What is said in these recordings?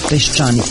Peščanik.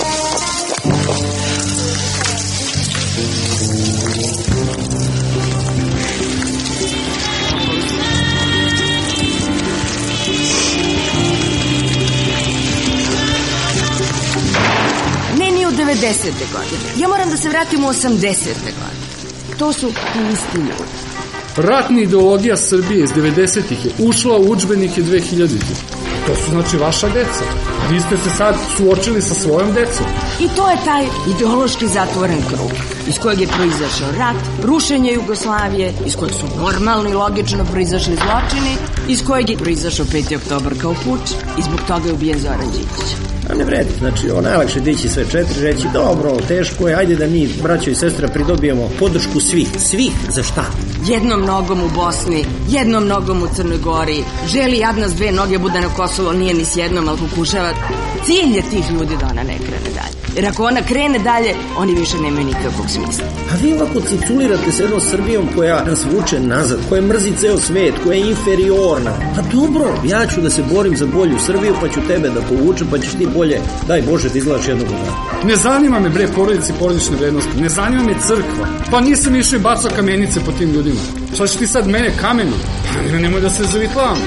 Ne, ni u 90. godine. Ja moram da se vratim u 80. godine. To su isti ljudi. Ratna ideologija Srbije iz 90-ih je ušla u udžbenike 2000-ih. To su znači vaša deca. Vi ste se sad suočili sa svojom decom. I to je taj ideološki zatvoren krug iz kojeg je proizašao rat, rušenje Jugoslavije, iz kojeg su normalno i logično proizašli zločini, iz kojeg je proizašao 5. oktobar kao puč i zbog toga je ubijen Zoran Đinđić. A ne vredi, znači najlakše dići sve četiri, reći dobro, teško je, ajde da mi, braćo i sestra, pridobijemo podršku svih. Svih za šta? Jednom nogom u Bosni, jednom nogom u Crnoj Gori, želi jadna s dve noge bude na Kosovo, nije ni s jednom, ali pokušava. Cilj je tih ljudi da ona ne krene dalje. Jer ako ona krene dalje, oni više nemaju nikakvog smisla. A vi ovako ciculirate se jednom Srbijom koja nas vuče nazad, koja mrzi ceo svet, koja je inferiorna. Pa dobro, ja ću da se borim za bolju Srbiju, pa ću tebe da povučem, pa ćeš ti bolje, daj Bože, da izgledaš jednog dana. Ne zanima me bre porodice i porodične vrednosti, ne zanima me crkva. Pa nisam išao i bacao kamenice po tim ljudima. Šta ćeš ti sad mene kamenom? Pa nemoj da se zavitlavam.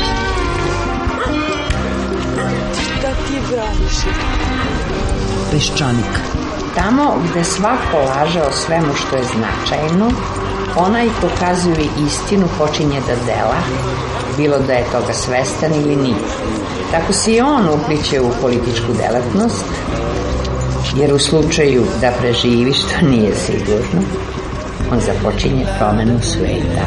Da ti braniš. Peščanik. Tamo gde svako laže o svemu što je značajno, onaj ko kazuje istinu počinje da dela, bilo da je toga svestan ili nije. Tako se i on upliće u političku delatnost, jer u slučaju da preživi, što nije sigurno, on započinje promenu sveta.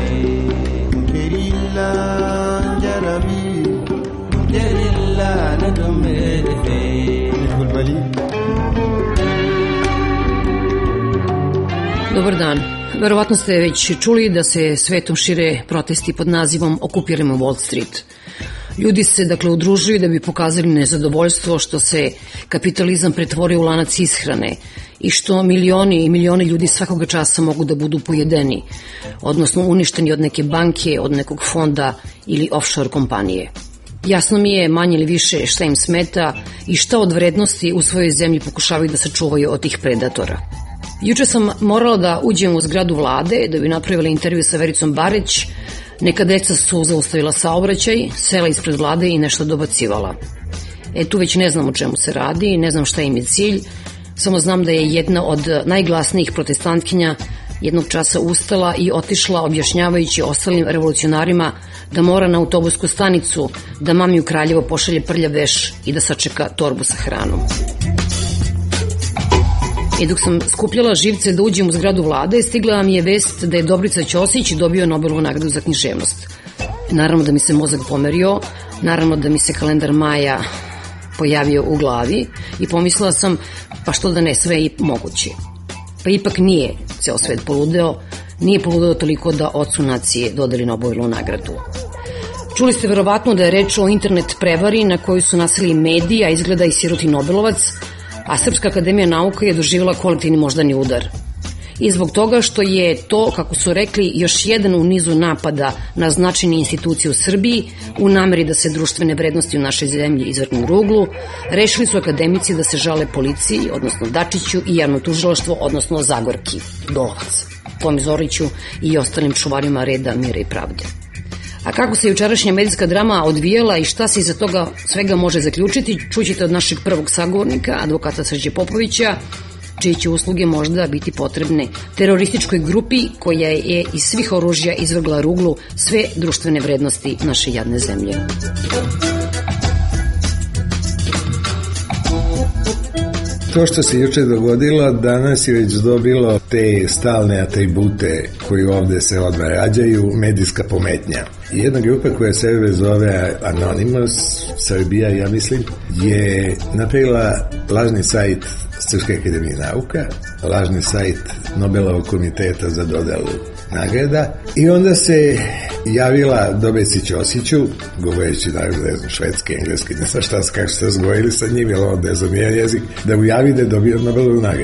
Dobar dan. Verovatno ste već čuli da se svetom šire protesti pod nazivom Okupirajmo Wall Street. Ljudi se dakle udružuju da bi pokazali nezadovoljstvo što se kapitalizam pretvorio u lanac ishrane i što milioni i milioni ljudi svakoga časa mogu da budu pojedeni, odnosno uništeni od neke banke, od nekog fonda ili offshore kompanije. Jasno mi je manje ili više šta im smeta i šta od vrednosti u svojoj zemlji pokušavaju da sačuvaju od tih predatora. Juče sam morala da uđem u zgradu vlade da bi napravila intervju sa Vericom Bareć. Neka deca su zaustavila saobraćaj, sela ispred vlade i nešto dobacivala. Tu već ne znam o čemu se radi, ne znam šta im je cilj, samo znam da je jedna od najglasnijih protestantkinja jednog časa ustala i otišla objašnjavajući ostalim revolucionarima da mora na autobusku stanicu, da mami u Kraljevo pošalje prljav veš i da sačeka torbu sa hranom. I dok sam skupljala živce da uđem u zgradu vlade, stigla mi je vest da je Dobrica Ćosić dobio Nobelovu nagradu za književnost. Naravno da mi se mozak pomerio, naravno da mi se kalendar maja pojavio u glavi i pomislila sam pa što da ne, sve je moguće. Pa ipak nije ceo svet poludeo, nije poludeo toliko da ocu nacije dodeli Nobelovu nagradu. Čuli ste verovatno da je reč o internet prevari na koju su naseli mediji, a izgleda i siroti Nobelovac, a Srpska akademija nauka je doživjela kolektivni moždani udar. I zbog toga što je to, kako su rekli, još jedan u nizu napada na značajne institucije u Srbiji, u nameri da se društvene vrednosti u našoj zemlji izvrgnu ruglu, rešili su akademici da se žale policiji, odnosno Dačiću, i javno tužilaštvo, odnosno Zagorki, Dolovac, Tomi Zoriću i ostalim čuvarima reda, mira i pravde. A kako se jučerašnja medijska drama odvijala i šta se iza toga svega može zaključiti, čućete od našeg prvog sagovornika, advokata Srđe Popovića, čije će usluge možda biti potrebne terorističkoj grupi koja je iz svih oružja izvrgla ruglu sve društvene vrednosti naše jadne zemlje. To što se juče dogodilo, danas je već dobilo te stalne atribute koji ovde se odmah rađaju, medijska pometnja. Jedna grupa koja sebe zove Anonymous Srbija, ja mislim, je napravila lažni sajt Srpske akademije nauka, lažni sajt Nobelovog komiteta za dodelu nagrada i onda se javila Dobrici Ćosiću, govoreći naravno ne znam švedski, engleski, ne znam šta, kako ste razgovorili sa njim, jer on ne znam jedan jezik, da mu javi da je dobio Nobelovu nagradu.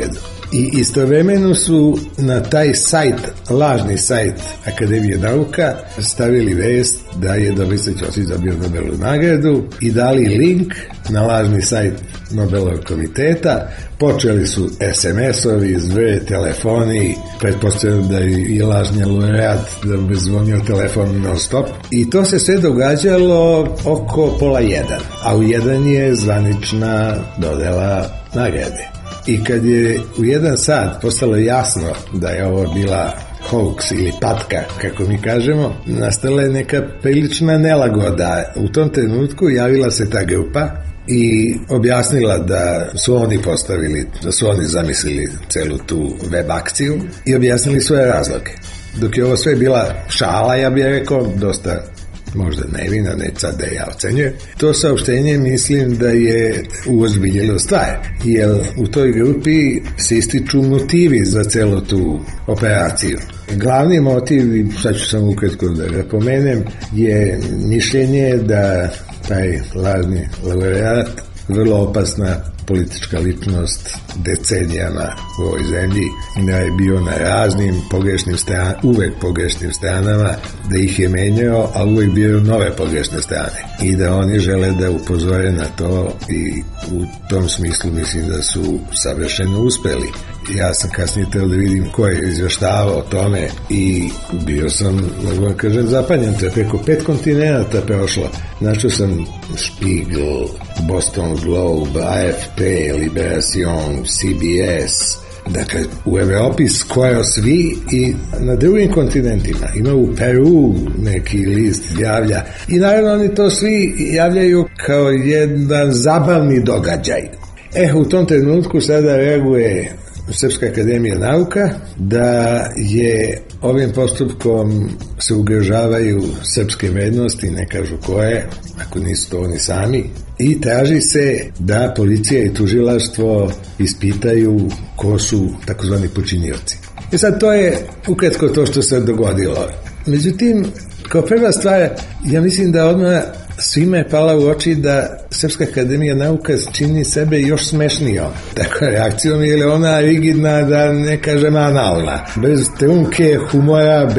I istovremeno su na taj sajt, lažni sajt Akademije nauka, stavili vest da je Dobrica Ćosić dobio Nobelovu nagradu i dali link na lažni sajt Nobelovog komiteta. Počeli su SMS-ovi, zve, telefoni, pretpostavljam da i lažni laureat da bi zvonio telefon non stop. I to se sve događalo oko 12:30, a u 1 je zvanična dodela nagrade. I kad je u 1 sat postalo jasno da je ovo bila hoax ili patka, kako mi kažemo, nastala je neka prilična nelagoda. U tom trenutku javila se ta grupa i objasnila da su oni postavili, da su oni zamislili celu tu web akciju i objasnili svoje razloge. Dok je ovo sve bila šala, ja bih rekao, dosta možda nevina, ne sad da ja ocenjujem, to saopštenje mislim da je uozbiljilo stvar, jer u toj grupi se ističu motivi za celu tu operaciju. Glavni motiv, sad ću samo ukratko da ga pomenem, je mišljenje da taj lažni laureat, vrlo opasna politička ličnost decenijama u ovoj zemlji, da je bio na raznim pogrešnim stranama, uvek pogrešnim stranama, da ih je menjao, ali uvek bio nove pogrešne strane. I da oni žele da upozore na to i u tom smislu mislim da su savršeno uspeli. Ja sam kasnije teo da vidim ko je izveštavao o tome i bio sam, mogu vam kažem, zapanjen. To je preko 5 kontinenta prošlo. Našao sam Spiegel, Boston Globe, AFP, Liberation, CBS, dakle u Evropi skoro svi i na drugim kontinentima. Ima u Peru neki list javlja i naravno oni to svi javljaju kao jedan zabavni događaj. U tom trenutku sada reaguje Srpska akademija nauka da je ovim postupkom se ugrožavaju srpske vrednosti, ne kažu koje, ako nisu to oni sami, i traži se da policija i tužilaštvo ispitaju ko su takozvani počinioci. I sad to je ukratko to što se dogodilo. Međutim, kao prva stvar, ja mislim da odmah svima je pala u oči da Srpska akademija nauka čini sebe još smešnijom. Tako reakcijom, jer je ona rigidna, da ne kažem analna. Bez trunke, humora,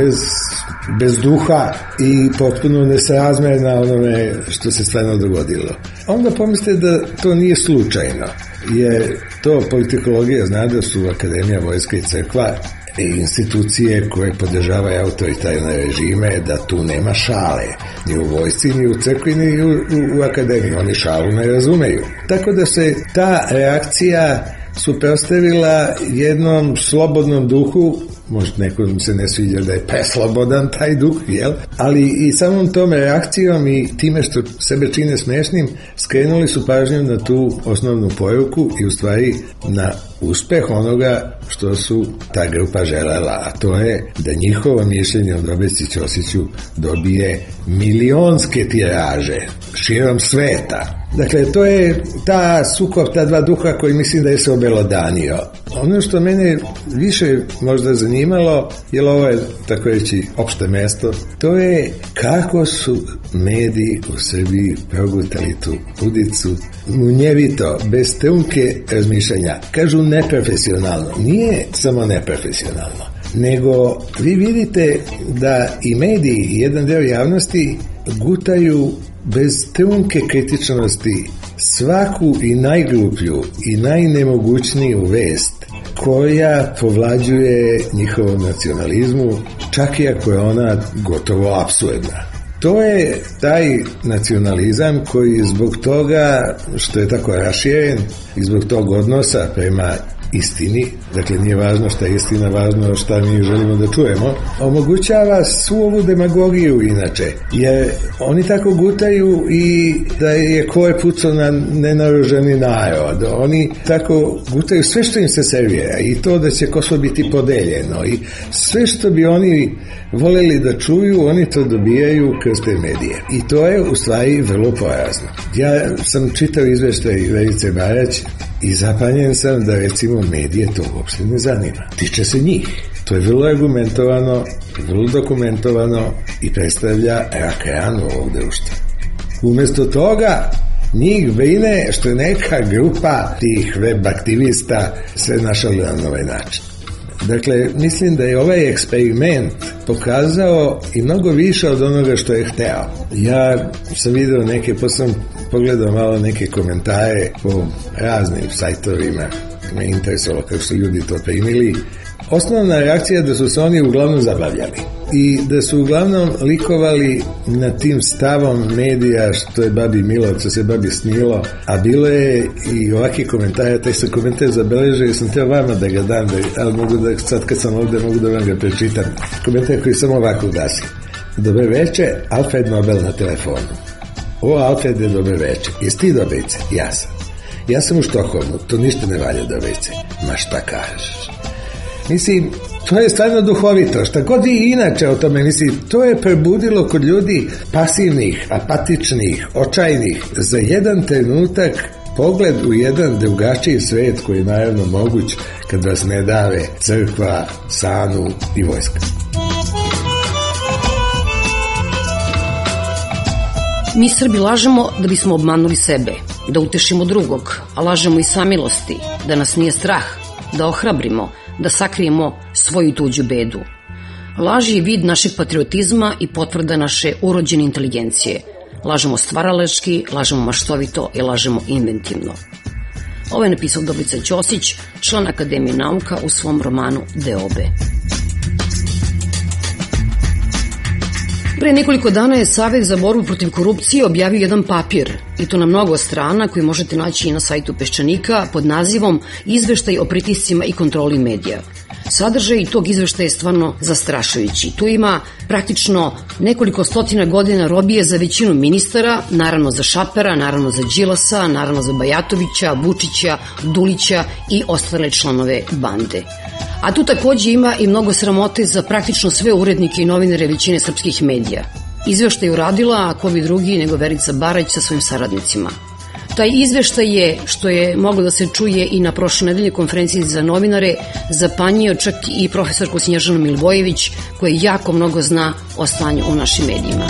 bez duha i potpuno nesrazmerna onome što se stvarno dogodilo. Onda pomislite da to nije slučajno, jer to politikologija zna da su Akademija, Vojska i Crkva i institucije koje podržavaju autoritarne režime, da tu nema šale, ni u vojsci, ni u crkvi, ni u akademiji. Oni šalu ne razumeju. Tako da se ta reakcija suprotstavila jednom slobodnom duhu, možda nekom se ne sviđa da je preslobodan taj duh, jel? Ali i samom tom reakcijom i time što sebe čine smešnim, skrenuli su pažnju na tu osnovnu poruku i u stvari na uspeh onoga što su ta grupa želela, a to je da njihovo mišljenje o Dobrici Ćosiću dobije milionske tiraže širom sveta. Dakle, to je ta sukob, ta dva duha koji mislim da je se obelodanio. Ono što mene više možda zanimalo, jer ovo je, tako reći, opšte mesto, to je kako su mediji u Srbiji progutali tu pudicu, munjevito, bez trunke razmišljanja. Kažu neprofesionalno. Nije samo neprofesionalno, nego vi vidite da i mediji i jedan deo javnosti gutaju bez trunke kritičnosti svaku i najgluplju i najnemogućniju vest koja povlađuje njihovom nacionalizmu, čak i ako je ona gotovo apsurdna. To je taj nacionalizam koji zbog toga što je tako raširen i zbog tog odnosa prema istini, dakle nije važno šta je istina, važno šta mi želimo da čujemo, omogućava svu ovu demagogiju inače, jer oni tako gutaju i da je ko je pucao na nenaoružani narod, oni tako gutaju sve što im se servira i to da će Kosovo biti podeljeno i sve što bi oni voleli da čuju, oni to dobijaju kroz te medije i to je u stvari vrlo porazno. Ja sam čitao izveštaj Verice Barać i zapanjen sam da recimo medije to uopšte ne zanima. Tiče se njih. To je vrlo argumentovano, vrlo dokumentovano i predstavlja rak ranu ovog društva. Umesto toga Njih brine što je neka grupa tih web aktivista se našalila na ovaj način. Dakle, mislim da je ovaj eksperiment pokazao i mnogo više od onoga što je hteo. Ja sam vidio sam pogledao malo neke komentare po raznim sajtovima, me interesovalo kako su ljudi to primili. Osnovna reakcija je da su se oni uglavnom zabavljali i da su uglavnom likovali na tim stavom medija što je babi milo, što se babi snilo, a bilo je i ovakvi komentare, taj sam komentar zabeležio i sam teo vama da ga dam, ali mogu da, sad kad sam ovde mogu da vam ga prečitam. Komentar koji samo ovako glasi: dobre veče, Alfred Nobel na telefonu. O, Alfrede, dobre veče. Jesi ti Dobrice? Ja sam. Ja sam u Štokholmu, to ništa ne valja, Dobrice. Ma šta kažeš? Mislim, to je stvarno duhovito, šta god i inače o tome, mislim, to je prebudilo kod ljudi pasivnih, apatičnih, očajnih, za jedan trenutak pogled u jedan drugačiji svet koji je naravno moguć kad vas ne dave crkva, sanu i vojska. Mi Srbi lažemo da bismo obmanuli sebe, da utešimo drugog, a lažemo i samilosti, da nas nije strah, da ohrabrimo, da sakrijemo svoju tuđu bedu. Laž je vid našeg patriotizma i potvrda naše urođene inteligencije. Lažemo stvaralački, lažemo maštovito i lažemo inventivno. Ovo je napisao Dobrica Ćosić, član Akademije nauka, u svom romanu Deobe. Pre nekoliko dana je Savet za borbu protiv korupcije objavio jedan papir, i to na mnogo strana, koji možete naći i na sajtu Peščanika pod nazivom Izveštaj o pritiscima i kontroli medija. Sadržaj tog izveštaja je stvarno zastrašujući. Tu ima praktično nekoliko stotina godina robije za većinu ministara, naravno za Šapera, naravno za Đilasa, naravno za Bajatovića, Vučića, Dulića i ostale članove bande. A tu takođe ima i mnogo sramote za praktično sve urednike i novinare većine srpskih medija. Izveštaj je uradila, a ko bi drugi nego Verica Barać sa svojim saradnicima. Taj izveštaj je, što je moglo da se čuje i na prošle nedelje konferenciji za novinare, zapanjio čak i profesorku Snježanu Milivojević, koja jako mnogo zna o stanju u našim medijima.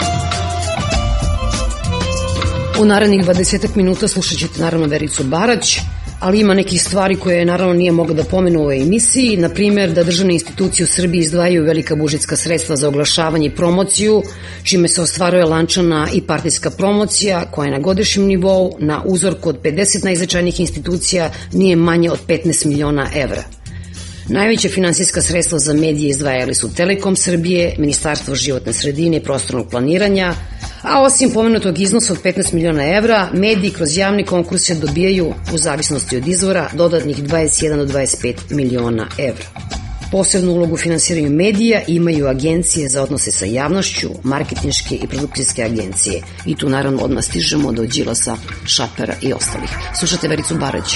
U narednih 20 minuta slušat ćete naravno Vericu Barać, ali ima nekih stvari koje naravno nije mogla da pomenu u ovoj emisiji, na primjer da državne institucije u Srbiji izdvajaju velika budžetska sredstva za oglašavanje i promociju, čime se ostvaruje lančana i partijska promocija koja je na godišnjem nivou na uzorku od 50 najznačajnijih institucija nije manje od 15 miliona evra. Najveća finansijska sredstva za medije izdvajali su Telekom Srbije, Ministarstvo životne sredine i prostornog planiranja, a osim pomenutog iznosa od 15 miliona evra, mediji kroz javne konkurse dobijaju, u zavisnosti od izvora, dodatnih 21 do 25 miliona evra. Posebnu ulogu u finansiranju medija imaju agencije za odnose sa javnošću, marketinške i produkcijske agencije. I tu naravno odmah stižemo do Đilasa, Šapera i ostalih. Slušate Vericu Barać.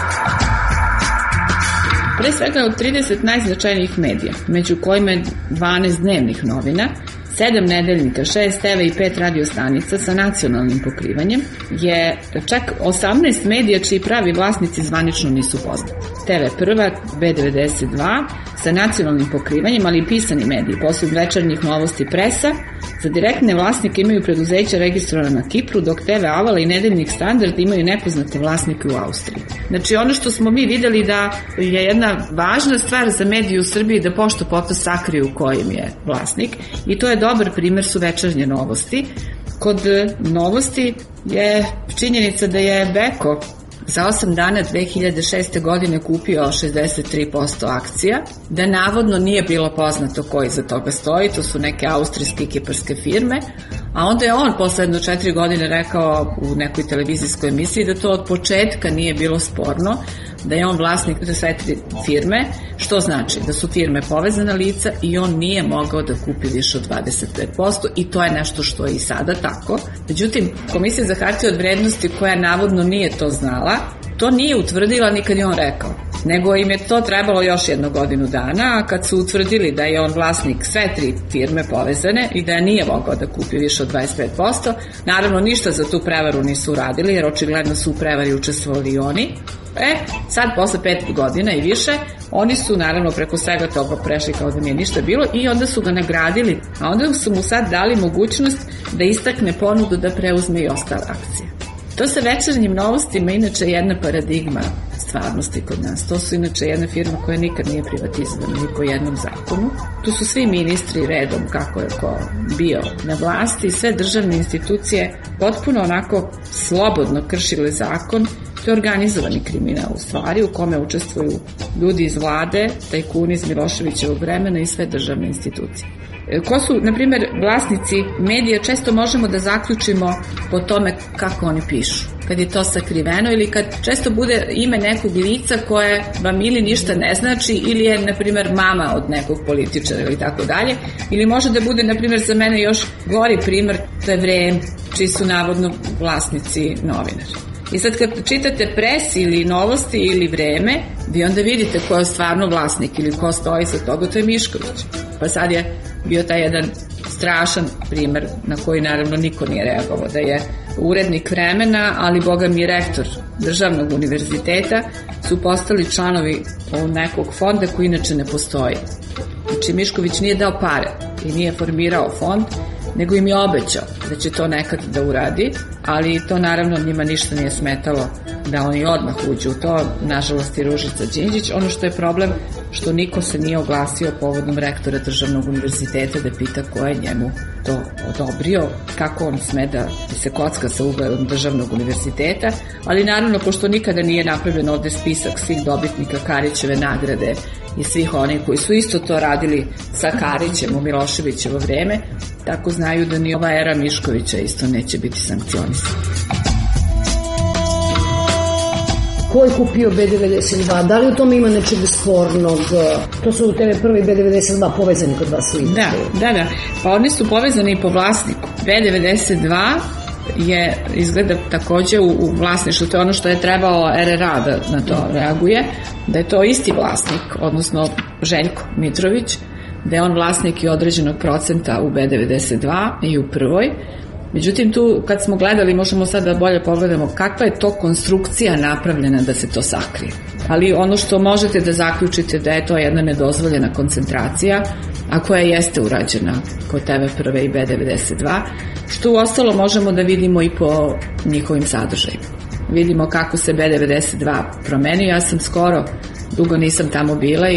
Pre svega od 30 najznačajnijih medija, među kojima je 12 dnevnih novina, 7 nedeljnika, 6 TV i 5 radiostanica sa nacionalnim pokrivanjem, je čak 18 medija čiji pravi vlasnici zvanično nisu poznati. TV Prva, B92 sa nacionalnim pokrivanjem, ali i pisani mediji, posled večernjih novosti Presa, za direktne vlasnike imaju preduzeća registrovana na Kipru, dok TV Avala i Nedeljnik Standard imaju nepoznate vlasnike u Austriji. Znači, ono što smo mi videli da je jedna važna stvar za medije u Srbiji da pošto poto sakriju kojim je vlasnik, i to je dobar primer su večernje novosti. Kod novosti je činjenica da je Beko za 8 dana 2006. godine kupio 63% akcija, da navodno nije bilo poznato ko iza toga stoji, to su neke austrijske i kiparske firme, a onda je on posledno 4 godine rekao u nekoj televizijskoj emisiji da to od početka nije bilo sporno, da je on vlasnik sve 3 firme, što znači da su firme povezana lica i on nije mogao da kupi više od 25% i to je nešto što je i sada tako. Međutim, Komisija za hartije od vrednosti, koja navodno nije to znala, to nije utvrdila ni kad je on rekao, nego im je to trebalo još 1 godinu dana, a kad su utvrdili da je on vlasnik sve 3 firme povezane i da nije mogao da kupi više od 25%, naravno ništa za tu prevaru nisu uradili, jer očigledno su u prevari učestvovali i oni. Sad posle 5 godina i više, oni su naravno preko svega toga prešli kao da nije ništa bilo i onda su ga nagradili, a onda su mu sad dali mogućnost da istakne ponudu da preuzme i ostale akcije. To sa Večernjim novostima inače je jedna paradigma stvarnosti kod nas. To su inače jedna firma koja nikad nije privatizovana ni po jednom zakonu. Tu su svi ministri redom kako je ko bio na vlasti, sve državne institucije potpuno onako slobodno kršile zakon. To je organizovani kriminal u stvari u kome učestvuju ljudi iz vlade, tajkuni iz Miloševićevog vremena i sve državne institucije. Ko su, na primjer, vlasnici medija, često možemo da zaključimo po tome kako oni pišu. Kad je to sakriveno ili kad često bude ime nekog lica koje vam ili ništa ne znači ili je, na primjer, mama od nekog političara ili tako dalje. Ili može da bude, na primjer, za mene još gori primjer, to je Vreme, čiji su navodno vlasnici novinari. I sad kad čitate Pres ili Novosti ili Vreme, vi onda vidite ko je stvarno vlasnik ili ko stoji sa toga, to je Mišković. Pa sad je bio taj jedan strašan primer na koji naravno niko nije reagovao, da je urednik Vremena, ali boga mi rektor državnog univerziteta, su postali članovi nekog fonda koji inače ne postoji. Znači Mišković nije dao pare i nije formirao fond, nego im je obećao da će to nekad da uradi, ali to naravno njima ništa nije smetalo da oni odmah uđu u to, nažalost i Ružica Đinđić. Ono što je problem, što niko se nije oglasio povodom rektora državnog univerziteta da pita ko je njemu to odobrio, kako on sme da se kocka sa ugledom državnog univerziteta, ali naravno pošto nikada nije napravljen ovde spisak svih dobitnika Karićeve nagrade i svih onih koji su isto to radili sa Karićem u Miloševićevo vreme, tako znaju da ni ova era Miškovića isto neće biti sankcionisana. Ko je kupio B92? Da li u tome ima nečeg spornog? To su TV1 i B92 povezani kod vas u Ivicu? Da. Pa oni su povezani i po vlasniku. B92 je izgleda takođe u vlasništvu, to je ono što je trebalo RRA da na to reaguje, da je to isti vlasnik, odnosno Željko Mitrović, da je on vlasnik i određenog procenta u B92 i u Prvoj. Međutim, tu kad smo gledali, možemo sad da bolje pogledamo kakva je to konstrukcija napravljena da se to sakrije. Ali ono što možete da zaključite da je to jedna nedozvoljena koncentracija, a koja jeste urađena kod TV1 i B92, što u ostalo možemo da vidimo i po njihovim sadržajima. Vidimo kako se B92 promenio. Ja sam skoro, dugo nisam tamo bila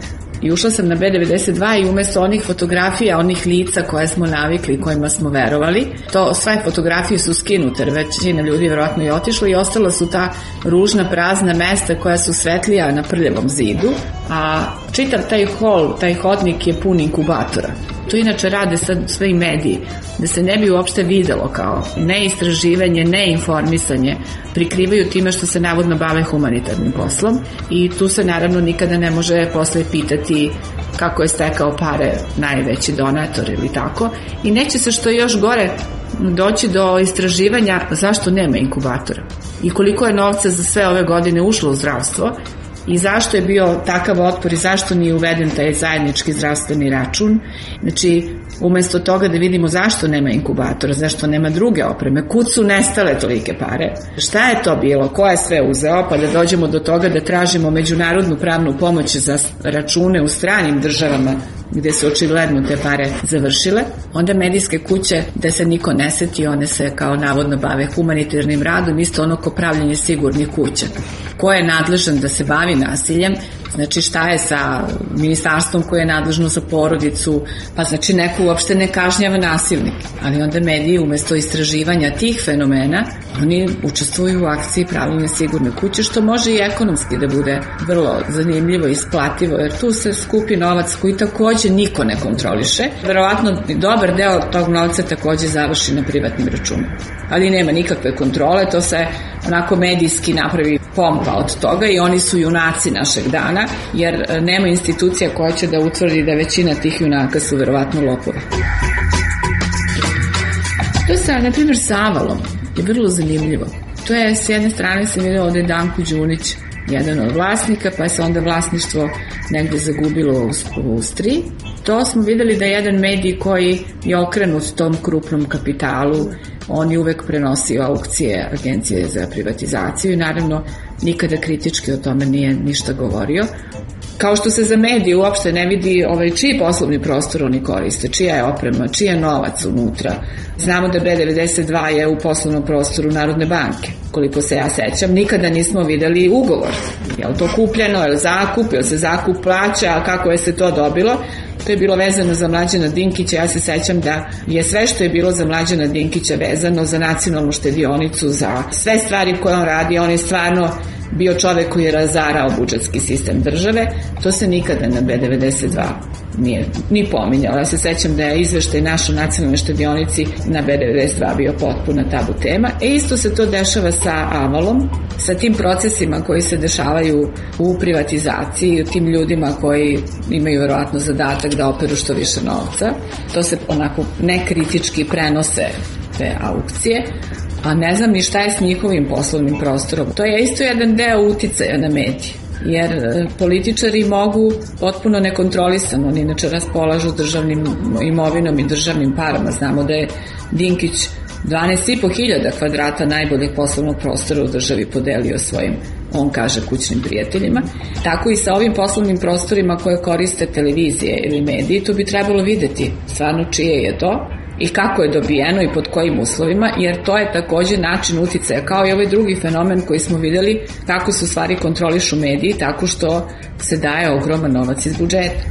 i ušla sam na B92 i umesto onih fotografija, onih lica koje smo navikli, kojima smo verovali, sve fotografije su skinute, većina ljudi vjerojatno je otišla i ostala su ta ružna prazna mesta koja su svetlija na prljavom zidu, a čitav taj hol, taj hodnik je pun inkubatora. To inače rade sad sve i mediji, da se ne bi uopšte videlo kao neistraživanje, neinformisanje, prikrivaju time što se navodno bave humanitarnim poslom i tu se naravno nikada ne može posle pitati kako je stekao pare najveći donator ili tako i neće se, što je još gore, doći do istraživanja zašto nema inkubatora i koliko je novca za sve ove godine ušlo u zdravstvo i zašto je bio takav otpor i zašto nije uveden taj zajednički zdravstveni račun. Znači, umesto toga da vidimo zašto nema inkubatora, zašto nema druge opreme, kud su nestale tolike pare, šta je to bilo, ko je sve uzeo, pa da dođemo do toga da tražimo međunarodnu pravnu pomoć za račune u stranim državama gde su očigledno te pare završile. Onda medijske kuće, da se niko ne seti, one se kao navodno bave humanitarnim radom, isto ono ko pravljenje sigurnih kuća. Ko je nadležan da se bavi nasiljem, znači šta je sa ministarstvom koje je nadležno za porodicu, pa znači neko uopšte ne kažnjava nasilnik. Ali onda mediji umesto istraživanja tih fenomena, oni učestvuju u akciji pravljenja sigurne kuće, što može i ekonomski da bude vrlo zanimljivo i isplativo, jer tu se skupi novac koji takođe niko ne kontroliše. Verovatno dobar deo tog novca takođe završi na privatnim računima. Ali nema nikakve kontrole, to se onako medijski napravi pompa od toga i oni su junaci našeg dana, jer nema institucija koja će da utvrdi da većina tih junaka su verovatno lopovi. To je na primjer sa Avalom je vrlo zanimljivo. To je, s jedne strane sam videla ovde Danku Đunić, jedan od vlasnika, pa se onda vlasništvo negde zagubilo u Austriji. To smo videli da je jedan medij koji je okrenut tom krupnom kapitalu, on je uvek prenosio aukcije Agencije za privatizaciju i naravno nikada kritički o tome nije ništa govorio. Kao što se za medije uopšte ne vidi čiji poslovni prostor oni koriste, čija je oprema, čiji je novac unutra. Znamo da B92 je u poslovnom prostoru Narodne banke. Koliko se ja sećam, nikada nismo videli ugovor. Je li to kupljeno, je li zakup, je li se zakup plaća, a kako je se to dobilo? To je bilo vezano za Mlađana Dinkića. Ja se sećam da je sve što je bilo za Mlađana Dinkića vezano za nacionalnu štedionicu, za sve stvari koje on radi. On je stvarno bio čovek koji je razarao budžetski sistem države. To se nikada na B92 nije ni pominjalo. Ja se sećam da je izveštaj našoj nacionalnoj štedionici na B92 bio potpuna tabu tema. Isto se to dešava sa Avalom, sa tim procesima koji se dešavaju u privatizaciji, tim ljudima koji imaju verovatno zadatak da operu što više novca. To se onako nekritički prenose te aukcije, a ne znam ni šta je s njihovim poslovnim prostorom. To je isto jedan deo uticaja na medije, jer političari mogu potpuno nekontrolisano, oni inače raspolažu državnim imovinom i državnim parama. Znamo da je Dinkić 12.500 kvadrata najboljeg poslovnog prostora u državi podelio svojim, on kaže, kućnim prijateljima. Tako i sa ovim poslovnim prostorima koje koriste televizije ili mediji, to bi trebalo videti stvarno čije je to i kako je dobijeno i pod kojim uslovima, jer to je takođe način uticaja, kao i ovaj drugi fenomen koji smo videli, kako se u stvari kontrolišu mediji, tako što se daje ogroman novac iz budžeta.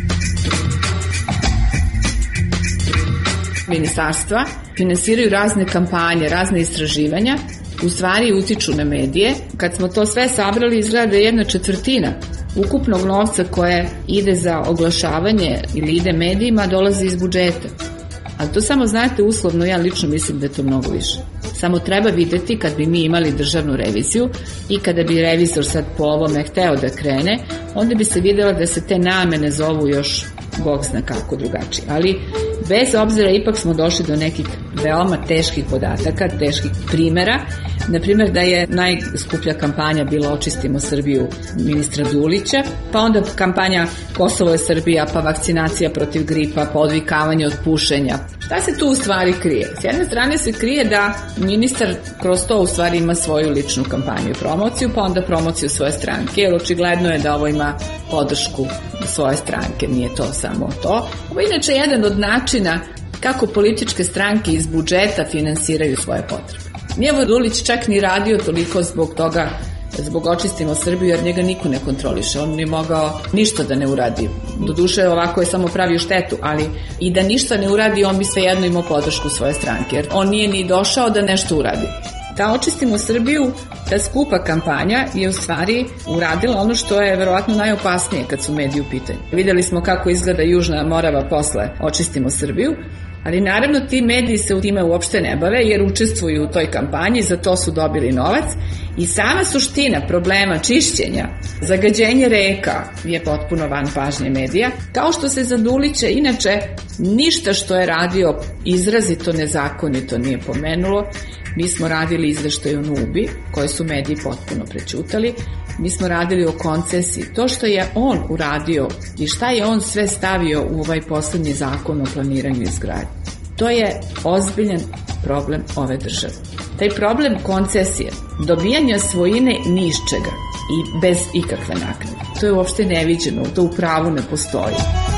Ministarstva finansiraju razne kampanje, razne istraživanja, u stvari utiču na medije. Kad smo to sve sabrali, izgleda da 1/4 ukupnog novca koje ide za oglašavanje ili ide medijima dolazi iz budžeta. Ali to samo znate uslovno, ja lično mislim da je to mnogo više. Samo treba videti kad bi mi imali državnu reviziju i kada bi revizor sad po ovome hteo da krene, onda bi se vidjela da se te namene zovu još Bog zna kako drugačije. Ali bez obzira ipak smo došli do nekih veoma teških podataka, teških primera. Naprimjer da je najskuplja kampanja bila Očistimo Srbiju ministra Dulića, pa onda kampanja Kosovo je Srbija, pa vakcinacija protiv gripa, pa odvikavanje od pušenja. Šta se tu u stvari krije? S jedne strane se krije da ministar kroz to u stvari ima svoju ličnu kampanju i promociju, pa onda promociju svoje stranke, jer očigledno je da ovo ima podršku svoje stranke, nije to samo to. Ovo je inače jedan od načina kako političke stranke iz budžeta finansiraju svoje potrebe. Nije ovo Dulić čak ni radio toliko zbog toga, zbog Očistimo Srbiju, jer njega niko ne kontroliše. On nije mogao ništa da ne uradi. Doduše ovako je samo pravio štetu, ali i da ništa ne uradi, on bi svejedno imao podršku svoje stranke, jer on nije ni došao da nešto uradi. Ta Očistimo Srbiju, ta skupa kampanja je u stvari uradila ono što je verovatno najopasnije kad su mediji u pitanju. Videli smo kako izgleda Južna Morava posle Očistimo Srbiju, ali naravno ti mediji se u time uopšte ne bave jer učestvuju u toj kampanji, za to su dobili novac i sama suština problema čišćenja, zagađenje reka je potpuno van pažnje medija, kao što se za Dulića inače ništa što je radio izrazito nezakonito nije pomenulo. Mi smo radili izveštaj o Nubi, koje su mediji potpuno prećutali. Mi smo radili o koncesiji. To što je on uradio i šta je on sve stavio u ovaj poslednji zakon o planiranju i izgradnji, to je ozbiljan problem ove države. Taj problem koncesije, dobijanja svojine ni iz čega i bez ikakve naknade, to je uopšte neviđeno, to u pravu ne postoji.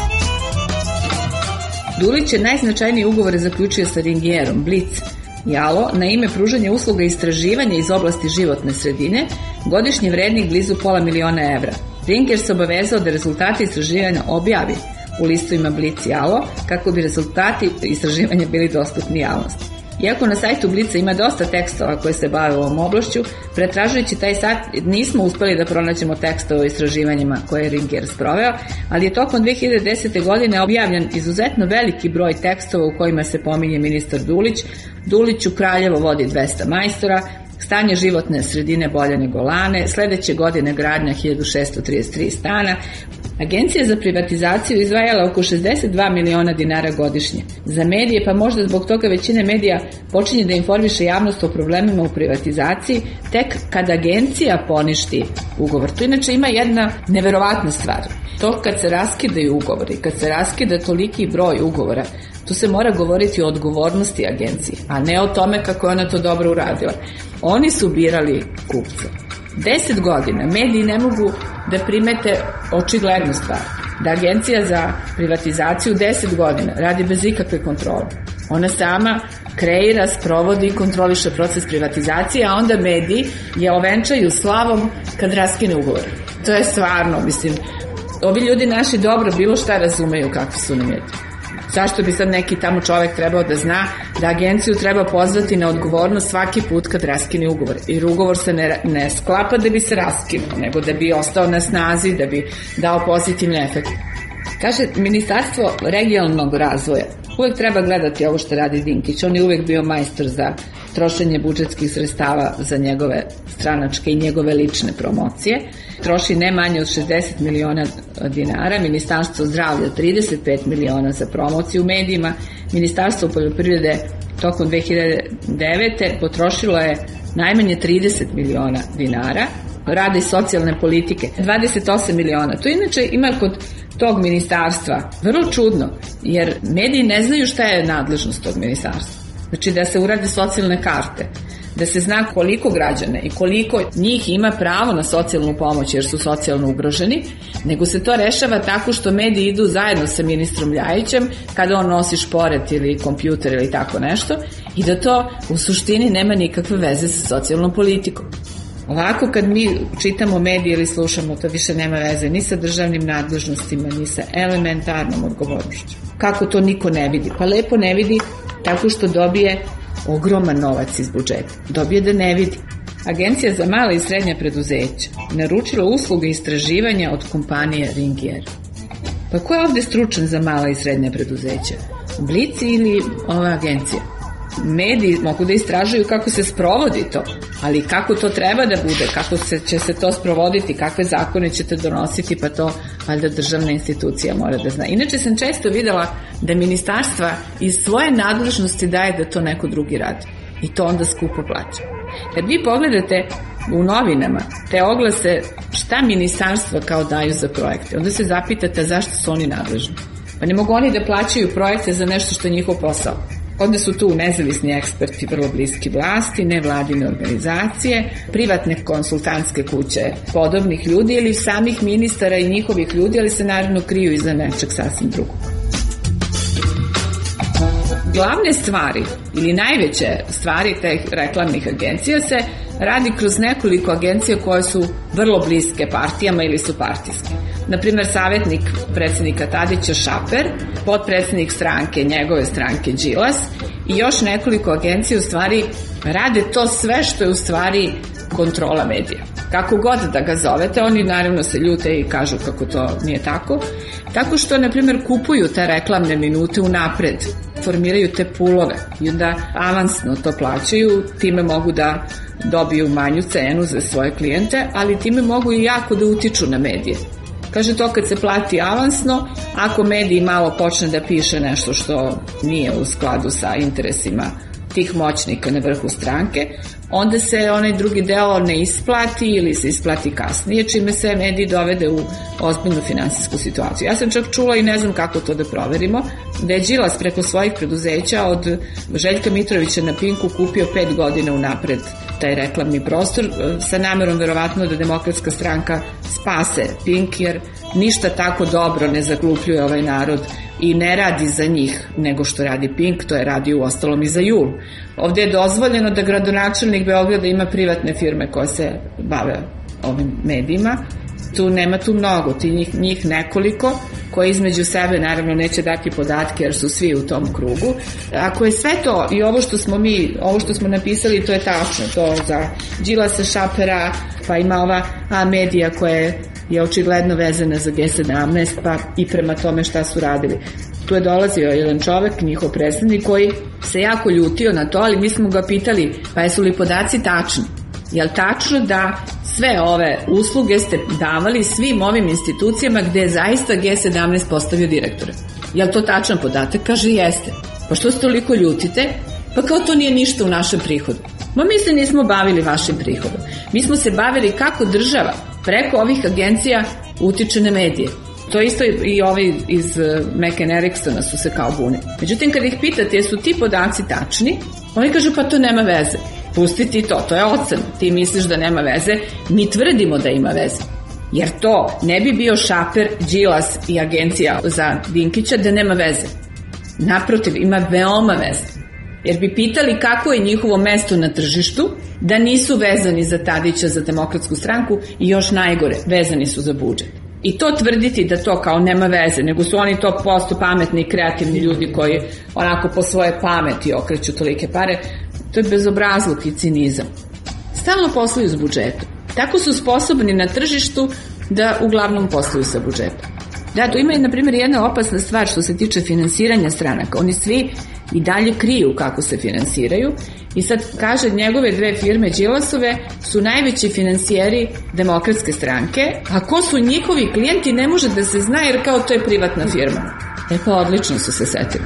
Dulić je najznačajniji ugovore zaključio sa Ringijerom, Blic, Jalo, na ime pružanja usluga istraživanja iz oblasti životne sredine, godišnji vrednik blizu $500.000. Ringier se obavezao da rezultate istraživanja objavi u listovima Blic Jalo, kako bi rezultati istraživanja bili dostupni javnosti. Iako na sajtu Blica ima dosta tekstova koje se bave ovom oblašću, pretražujući taj sajt nismo uspeli da pronađemo tekstove o istraživanjima koje je Ringier sproveo, ali je tokom 2010. godine objavljen izuzetno veliki broj tekstova u kojima se pominje ministar Dulić. Dulić u Kraljevo vodi 200 majstora, stanje životne sredine bolje nego lane, sledeće godine gradnja 1633 stana. Agencija za privatizaciju izdvajala oko 62 miliona dinara godišnje. Za medije, pa možda zbog toga većina medija počinje da informiše javnost o problemima u privatizaciji tek kad agencija poništi ugovor. To inače ima jedna neverovatna stvar. To kad se raskidaju ugovori, kad se raskida toliki broj ugovora, tu se mora govoriti o odgovornosti agencije, a ne o tome kako je ona to dobro uradila. Oni su birali kupce. 10 godina mediji ne mogu da primete očiglednu stvar, da Agencija za privatizaciju 10 godina radi bez ikakve kontrole. Ona sama kreira, sprovodi i kontroliše proces privatizacije, a onda mediji je ovenčaju slavom kad raskine ugovor. To je stvarno, mislim, ovi ljudi naši dobro bilo šta razumeju kakvi su na mediji. Zašto bi sad neki tamo čovek trebao da zna da agenciju treba pozvati na odgovornost svaki put kad raskine ugovor? Jer ugovor se ne sklapa da bi se raskinuo, nego da bi ostao na snazi, da bi dao pozitivni efekt. Kaže, Ministarstvo regionalnog razvoja uvek treba gledati ovo što radi Dinkić. On je uvek bio majstor za trošenje budžetskih sredstava za njegove stranačke i njegove lične promocije. Troši ne manje od 60 miliona dinara, Ministarstvo zdravlja 35 miliona za promociju u medijima, Ministarstvo poljoprivrede tokom 2009. potrošilo je najmanje 30 miliona dinara, rade i socijalne politike 28 miliona. To inače ima kod tog ministarstva vrlo čudno, jer mediji ne znaju šta je nadležnost tog ministarstva. Znači da se urade socijalne karte, da se zna koliko građana i koliko njih ima pravo na socijalnu pomoć jer su socijalno ugroženi, nego se to rešava tako što mediji idu zajedno sa ministrom Ljajićem kada on nosi šporet ili kompjuter ili tako nešto i da to u suštini nema nikakve veze sa socijalnom politikom. Ovako kad mi čitamo medije ili slušamo, to više nema veze ni sa državnim nadležnostima, ni sa elementarnom odgovornošću. Kako to niko ne vidi? Pa lepo ne vidi tako što dobije ogroman novac iz budžeta. Dobije da ne vidi. Agencija za mala i srednja preduzeća naručila usluge istraživanja od kompanije Ringier. Pa ko je ovde stručan za mala i srednja preduzeća? Blici ili ova agencija? Mediji mogu da istražuju kako se sprovodi to, ali kako to treba da bude, kako će se to sprovoditi, kakve zakone ćete donositi, pa to valjda državna institucija mora da zna. Inače sam često videla da ministarstva iz svoje nadležnosti daje da to neko drugi radi i to onda skupo plaća. Kad vi pogledate u novinama te oglase šta ministarstva kao daju za projekte, onda se zapitate zašto su oni nadležni. Pa ne mogu oni da plaćaju projekte za nešto što je njihov posao. Onda su tu nezavisni eksperti vrlo bliski vlasti, nevladine organizacije, privatne konsultantske kuće podobnih ljudi ili samih ministara i njihovih ljudi, ali se naravno kriju iza nečeg sasvim drugog. Glavne stvari ili najveće stvari teh reklamnih agencija se radi kroz nekoliko agencija koje su vrlo bliske partijama ili su partijske. Naprimer, savjetnik predsjednika Tadića Šaper, potpredsjednik stranke, njegove stranke Đilas i još nekoliko agencija u stvari rade to sve što je u stvari kontrola medija. Kako god da ga zovete, oni naravno se ljute i kažu kako to nije tako. Tako što, na primjer, kupuju te reklamne minute unapred, formiraju te pulove i onda avansno to plaćaju, time mogu da dobiju manju cenu za svoje klijente, ali time mogu i jako da utiču na medije. Kaže, to kad se plati avansno, ako mediji malo počne da piše nešto što nije u skladu sa interesima tih moćnika na vrhu stranke, onda se onaj drugi deo ne isplati ili se isplati kasnije, čime se mediji dovede u ozbiljnu finansijsku situaciju. Ja sam čak čula i ne znam kako to da proverimo, da je Đilas preko svojih preduzeća od Željka Mitrovića na Pinku kupio 5 godina unapred taj reklamni prostor sa namerom verovatno da Demokratska stranka spase Pink, jer ništa tako dobro ne zaglupljuje ovaj narod i ne radi za njih nego što radi Pink, to je radio u ostalom i za Jul. Ovde je dozvoljeno da gradonačelnik Beograda ima privatne firme koje se bave ovim medijima. Nema tu mnogo, njih nekoliko koji između sebe naravno neće dati podatke jer su svi u tom krugu. Ako je sve to i ovo što smo napisali, to je tačno, to za Đilasa, Šapera, pa ima ova A-medija koja je očigledno vezana za G17, pa i prema tome šta su radili. Tu je dolazio jedan čovek, njihov predstavnik, koji se jako ljutio na to, ali mi smo ga pitali, pa jesu li podaci tačni? Je li tačno da sve ove usluge ste davali svim ovim institucijama gde je zaista G17 postavio direktore? Je li to tačan podatak? Kaže, jeste. Pa što se toliko ljutite? Pa kao to nije ništa u našem prihodu. Ma mi se nismo bavili vašim prihodom. Mi smo se bavili kako država preko ovih agencija utiče na medije. To isto i ovi iz McCann Ericssona su se kao buni. Međutim, kad ih pitate jesu ti podaci tačni, oni kažu pa to nema veze. pustiti to je ocena. Ti misliš da nema veze, mi tvrdimo da ima veze. Jer to ne bi bio Šaper, Đilas i agencija za Dinkića da nema veze. Naprotiv, ima veoma veze. Jer bi pitali kako je njihovo mesto na tržištu, da nisu vezani za Tadića, za Demokratsku stranku i još najgore, vezani su za budžet. I to tvrditi da to kao nema veze, nego su oni to posto pametni i kreativni ljudi koji onako po svoje pameti okreću tolike pare, to je bezobrazluk i cinizam. Stalno posluju s budžetom. Tako su sposobni na tržištu da uglavnom posluju sa budžetom. Da, tu ima, na primjer, jedna opasna stvar što se tiče finansiranja stranaka. Oni svi i dalje kriju kako se finansiraju i sad kaže njegove dve firme Đilasove su najveći finansijeri Demokratske stranke, a ko su njihovi klijenti ne može da se zna jer kao to je privatna firma. Pa odlično su se setili.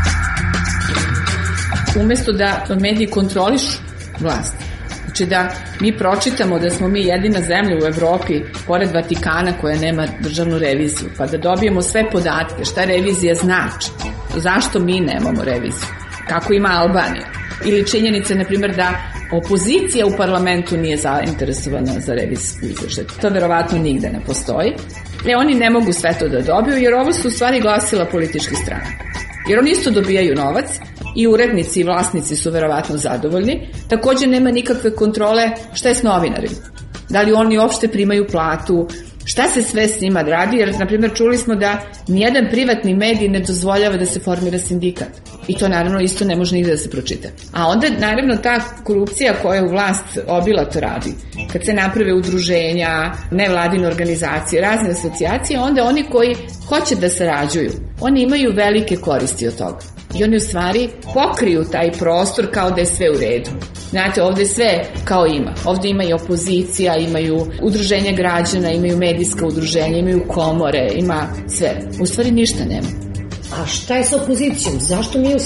Umesto da mediji kontrolišu vlast, znači da mi pročitamo da smo mi jedina zemlja u Evropi pored Vatikana koja nema državnu reviziju, pa da dobijemo sve podatke, šta revizija znači, zašto mi nemamo reviziju, kako ima Albanija. Ili činjenica, na primjer, da opozicija u parlamentu nije zainteresovana za revizijsku izveštaj. To verovatno nigde ne postoji. Oni ne mogu sve to da dobiju jer ovo su u stvari glasila političkih stranaka. Jer oni isto dobijaju novac i urednici i vlasnici su verovatno zadovoljni. Takođe nema nikakve kontrole šta je s novinarima. Da li oni uopšte primaju platu, šta se sve s njima radi, jer, na primjer, čuli smo da nijedan privatni medij ne dozvoljava da se formira sindikat. I to, naravno, isto ne može nigde da se pročita. A onda, naravno, ta korupcija koja u vlast obilato radi, kad se naprave udruženja, nevladine organizacije, razne asocijacije, onda oni koji hoće da sarađuju, oni imaju velike koristi od toga. I oni u stvari pokriju taj prostor kao da je sve u redu. Znate, ovde sve kao ima. Ovde ima i opozicija, imaju udruženja građana, imaju medijska udruženja, imaju komore, ima sve. U stvari ništa nema. A šta je sa opozicijom? Zašto mi u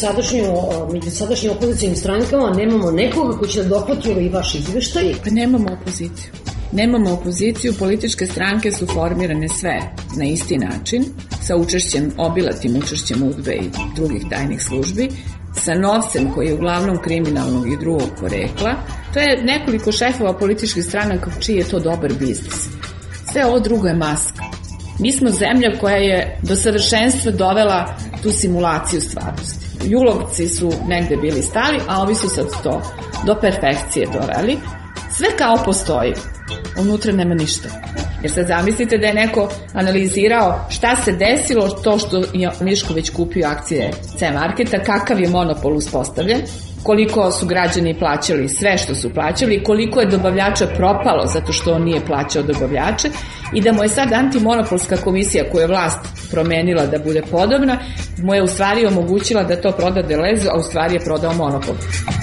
sadašnjim opozicijnim strankama nemamo nekoga ko će da dohvati i vaš izveštaj? Pa nemamo opoziciju. Nemamo opoziciju, političke stranke su formirane sve na isti način, sa učešćem, obilatim učešćem UDBE i drugih tajnih službi, sa novcem koji je uglavnom kriminalnog i drugog porekla. To je nekoliko šefova političkih stranaka čiji je to dobar biznis. Sve ovo drugo je maska. Mi smo zemlja koja je do savršenstva dovela tu simulaciju stvarnosti. Julovci su negde bili stali, a ovi su sad to do perfekcije doveli. Sve kao postoji. Unutra nema ništa. Jer sad zamislite da je neko analizirao šta se desilo to što je Mišković kupio akcije C-marketa, kakav je monopol uspostavljen, koliko su građani plaćali sve što su plaćali, koliko je dobavljača propalo zato što on nije plaćao dobavljače i da mu je sad antimonopolska komisija koju je vlast promenila da bude podobna, mu je u stvari omogućila da to proda Delezu, a u stvari je prodao monopol.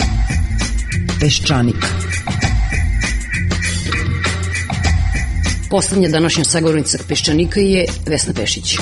Peščanik. Poslednja današnja sagovornica Peščanika je Vesna Pešić.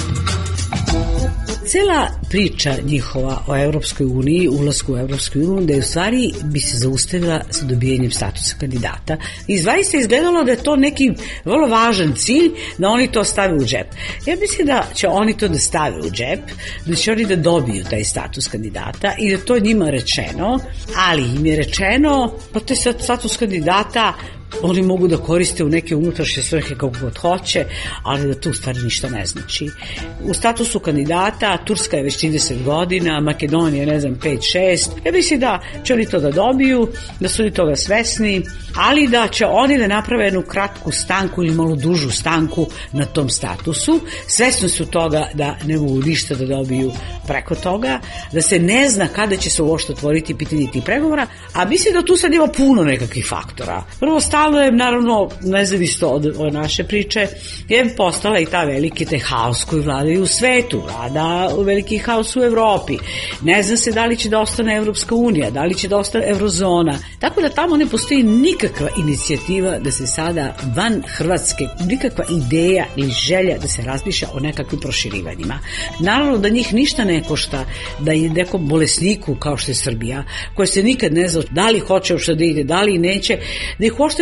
Cela priča njihova o Evropskoj uniji, ulasku u Evropsku uniju, da je u stvari bi se zaustavila sa dobijanjem statusa kandidata. I zaista izgledalo da je to neki vrlo važan cilj, da oni to stave u džep. Ja mislim da će oni to da stave u džep, da će oni da dobiju taj status kandidata i da to njima rečeno, ali im je rečeno, pa to je sad status kandidata, oni mogu da koriste u neke unutrašnje svrhe kako god hoće, ali da to u stvari ništa ne znači. U statusu kandidata Turska je već 30 godina, Makedonija, 5-6. Ja mislim da će oni to da dobiju, da su oni toga svesni, ali da će oni da naprave jednu kratku stanku ili malo dužu stanku na tom statusu. Svesni su toga da ne mogu ništa da dobiju preko toga, da se ne zna kada će se uopšte otvoriti pitanje tih pregovora, a mislim da tu sad ima puno nekakvih faktora. Prvo, stalno je, naravno, nezavisno od naše priče, je postala i ta veliki taj haos koji vladaju u svetu, vlada veliki haos u Evropi. Ne zna se da li će da ostane Evropska unija, da li će da ostane Eurozona. Tako da tamo ne postoji nikakva inicijativa da se sada van Hrvatske, nikakva ideja ili želja da se razmišlja o nekakvim proširivanjima. Naravno da njih ništa ne košta da je nekom bolesniku kao što je Srbija, koja se nikad ne zna da li hoće uopšte da ide, da li neće, da ih uopšte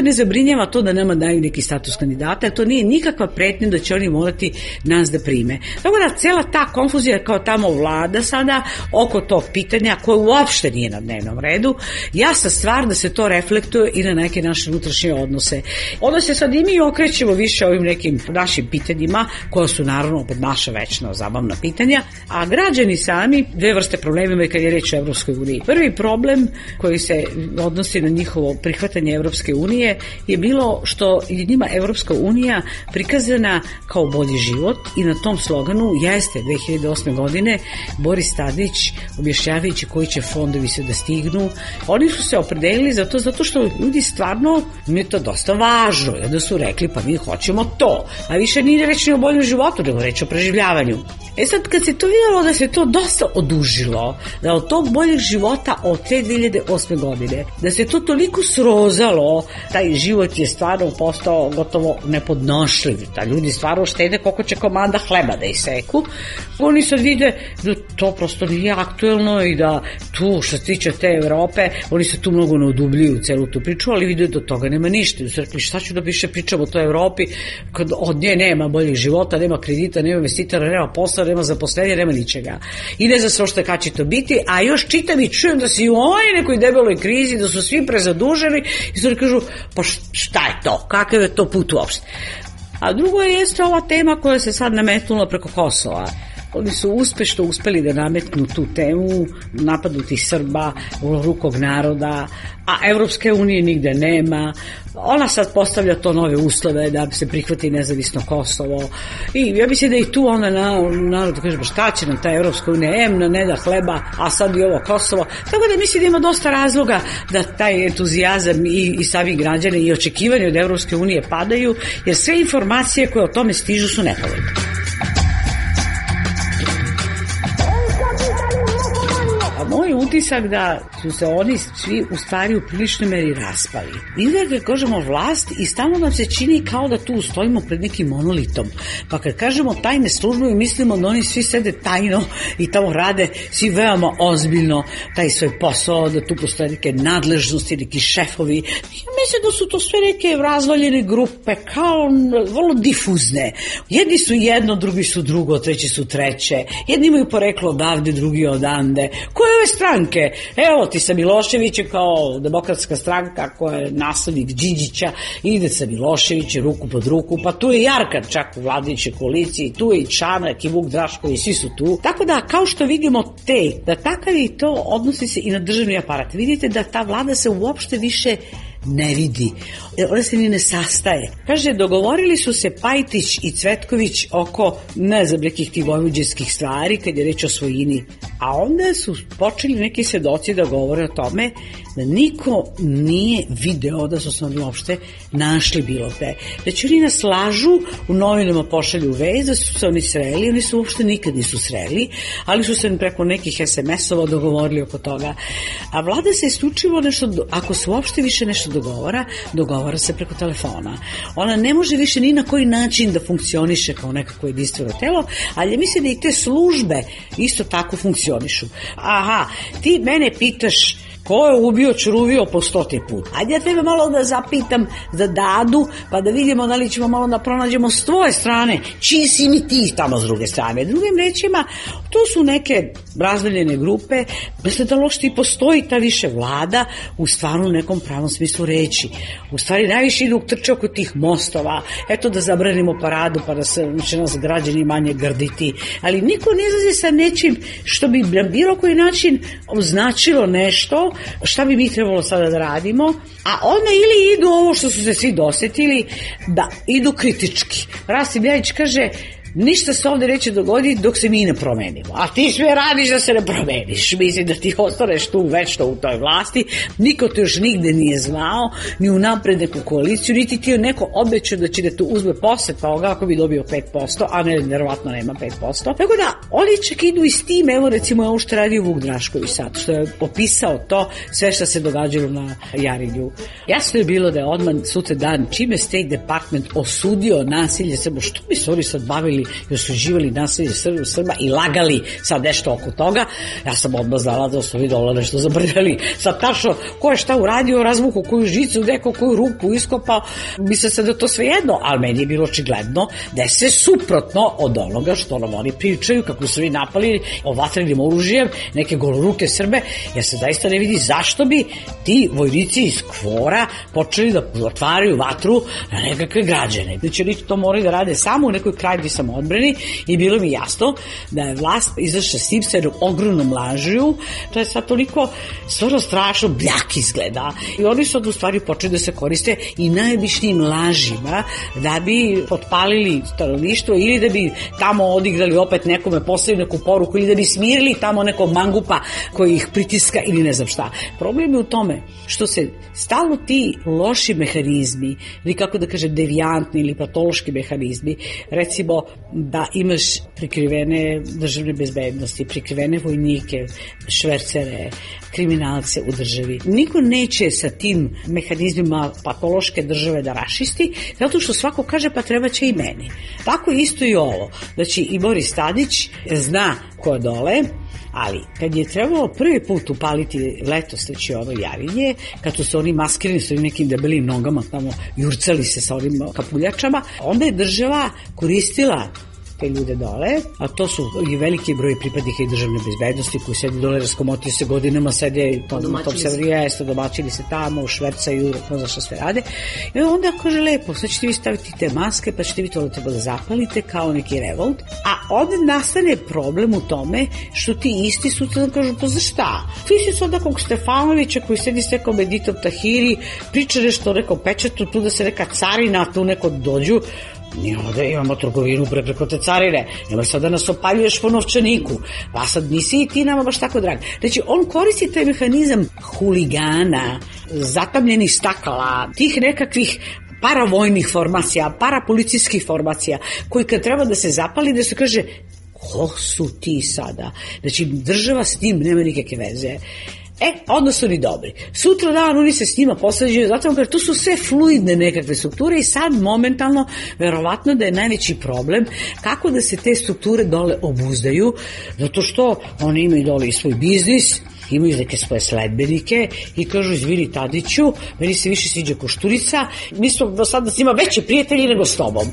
ne zabrinjava to da nama daju neki status kandidata, to nije nikakva pretnja da će oni morati nas da prime. Tako da cela ta konfuzija kao tamo vlada sada oko tog pitanja koje uopšte nije na dnevnom redu, jasna stvar da se to reflektuje i na neke naše unutrašnje odnose. Onda se sad i mi okrećemo više ovim nekim našim pitanjima, koja su naravno opet naša večno zabavna pitanja, a građani sami dve vrste problema kad je reč o Evropskoj uniji. Prvi problem koji se odnosi na njihovo prihvatanje Evropske unije je bilo što je njima Evropska unija prikazana kao bolji život i na tom sloganu jeste 2008. godine Boris Tadić objašnjavajući koji će fondovi se da stignu. Oni su se opredelili za to zato što ljudi stvarno im je to dosta važno i onda su rekli pa mi hoćemo to, a više nije reč ni o boljem životu, nego reč o preživljavanju. Sad kad se to vidjelo da se to dosta odužilo, da od tog boljeg života od te 2008. godine, da se to toliko srozalo, taj život je stvarno postao gotovo nepodnošljiv, da ljudi stvarno štede koliko će komanda hleba da iseku, oni sad vide da to prosto nije aktuelno i da tu što se tiče te Evrope, oni se tu mnogo ne odubljuju celu tu priču, ali vide da od toga nema ništa. I su rekli šta ću da više pričam o toj Evropi kad od nje nema boljeg života, nema kredita, nema investitora, nema posla, nema zaposlenja, nema ničega. I ne zna se ošte kad će to biti, a još čitam i čujem da se i u ovoj nekoj debeloj krizi, da su svi prezaduženi i su kažu pa šta je to, kakav je to put uopšte. A drugo je ova tema koja se sad nametnula preko Kosova. Oni su uspešno uspeli da nametnu tu temu napadnutih Srba, rukog naroda, a Evropske unije nigde nema. Ona sad postavlja to nove uslove da se prihvati nezavisno Kosovo. I ja mislim da i tu onda narod kaže šta će nam ta Evropska unija, ne da hleba, a sad i ovo Kosovo. Tako da mislim da ima dosta razloga da taj entuzijazam i sami građani i očekivanje od Evropske unije padaju, jer sve informacije koje o tome stižu su nepovoljne. Moj utisak da su se oni svi u stvari u priličnoj meri raspali. Izgleda kad kažemo vlast i stalno nam se čini kao da tu stojimo pred nekim monolitom. Pa kad kažemo tajne službe i mislimo da oni svi sede tajno i tamo rade svi veoma ozbiljno taj svoj posao, da tu postoje neke nadležnosti, neki šefovi. Ja mislim da su to sve neke razvaljene grupe, kao vrlo difuzne. Jedni su jedno, drugi su drugo, treći su treće. Jedni imaju poreklo odavde, drugi odande. Koje ove stranke? Evo ti sa Miloševićem kao demokratska stranka koja je naslednik Đinđića, ide sa Miloševićem ruku pod ruku, pa tu je Jarkan čak u vladajućoj koaliciji, tu je i Čanak i Vuk Drašković, svi su tu. Tako da kao što vidimo da takav i to odnosi se i na državni aparat. Vidite da ta vlada se uopšte više ne vidi, ona se ni ne sastaje. Kaže, dogovorili su se Pajtić i Cvetković oko, ne znam, nekih tih vojvođanskih stvari kad je reč o svojini, a onda su počeli neki svedoci da govore o tome da niko nije video da su se oni uopšte našli bilo te. Da će oni nas lažu, u novinama pošalju vez da su se oni sreli, oni su uopšte nikad nisu sreli, ali su se preko nekih SMS-ova dogovorili oko toga. A vlada se isključivo nešto, ako se uopšte više nešto dogovara se preko telefona. Ona ne može više ni na koji način da funkcioniše kao nekako jedinstveno telo, ali mislim da i te službe isto tako funkcionišu. Aha, ti mene pitaš ko je ubio Čuruvio po 100. put. Ajde ja tebe malo da zapitam za Dadu, pa da vidimo da li ćemo malo da pronađemo s tvoje strane, čiji si mi ti tamo s druge strane. Drugim rečima, to su neke razdeljene grupe, mislim da lošti i postoji ta više vlada u stvarno nekom pravom smislu reći. U stvari najviše idu trče oko tih mostova, eto da zabranimo paradu pa da se će nas građani manje grditi, ali niko ne izlazi sa nečim što bi na bilo koji način označilo nešto šta bi mi trebalo sada da radimo, a onda ili idu ovo što su se svi dosetili, da idu kritički. Rasim Ljajić kaže, ništa se ovde neće dogoditi dok se mi ne promenimo. A ti sve radiš da se ne promeniš. Mislim da ti ostaneš tu večno u toj vlasti. Niko te još nigde nije znao, ni unapred neku koaliciju, niti ti je neko obećao da će da tu uzme posle toga ako bi dobio 5%, a ne, verovatno nema 5%. Tako da, oni čak idu i s tim, evo recimo ovo što radio Vuk Drašković sad, što je opisao to, sve što se događalo na Jarinju. Jasno je bilo da je odmah sutra dan, čime State Department osudio nasilje, samo što bi se oni sad bavili govorili i osuđivali nasilje Srba i lagali sad nešto oko toga, ja sam odmah znala da su vidola nešto zabrljali. Sad tačno ko je šta uradio, razvuku koju žicu, neko koju rupu iskopao, misle se da to sve jedno, ali meni je bilo očigledno da je sve suprotno od onoga što nam oni pričaju, kako su vi napali vatrenim oružjem neke goloruke Srbe, jer se zaista ne vidi zašto bi ti vojnici iz Kvora počeli da otvaraju vatru na nekakve građane. Znači oni to moraju da rade samo u nekoj krajnjoj samoodbrani i bilo mi jasno da je vlast izašla s tim sa jednom ogromnom lažju. To je sad toliko stvarno strašno bljak izgleda i oni su od u stvari počeli da se koriste i najobičnijim lažima da bi potpalili stanovništvo ili da bi tamo odigrali opet nekome, postavili neku poruku ili da bi smirili tamo nekog mangupa koji ih pritiska ili ne znam šta. Problem je u tome što se stalno ti loši mehanizmi ili kako da kažem devijantni ili patološki mehanizmi, recimo da imaš prikrivene državne bezbednosti, prikrivene vojnike, švercere, kriminalce u državi. Niko neće sa tim mehanizmima patološke države da rašisti, zato što svako kaže pa treba će i meni. Tako isto i ovo. Znači i Boris Tadić zna ko dole, ali kad je trebalo prvi put upaliti letos, znači ono Jarinje, kad su se oni maskirani s ovim nekim debelim nogama tamo jurcali se sa onim kapuljačama, onda je država koristila te ljude dole, a to su i veliki broj pripadnika i državne bezbednosti koji sedi dole, raskomotio se godinama, sede domaćili se tamo, švercaju, ne znam šta sve rade. I onda kaže lepo, sad ćete vi staviti te maske, pa ćete vi to treba da zapalite kao neki revolt, a onda nastane problem u tome što ti isti sutra kažu, pa za šta? Ti si sad nekog Stefanovića koji sedi s nekom Editom Tahiri, priča nešto o nekom pečetu, tu da se neka carina, tu neko dođu, mi ovde imamo trgovinu preko te carine, nemoj sad da nas opaljuješ po novčaniku, pa sad nisi i ti nama baš tako drag. Znači, on koristi taj mehanizam huligana, zatamljenih stakala, tih nekakvih paravojnih formacija, parapolicijskih formacija, koji kad treba da se zapali, da se kaže, ko su ti sada? Znači, država s tim nema nikakve veze. Onda su oni dobri. Sutra dan oni se s njima posađaju, zato jer tu su sve fluidne nekakve strukture i sad momentalno, verovatno da je najveći problem kako da se te strukture dole obuzdaju, zato što oni imaju dole i svoj biznis, imaju neke svoje sledbenike i kažu, izvini Tadiću, meni se više sviđa Košturica, mi smo do sada s njima veći prijatelji nego s tobom.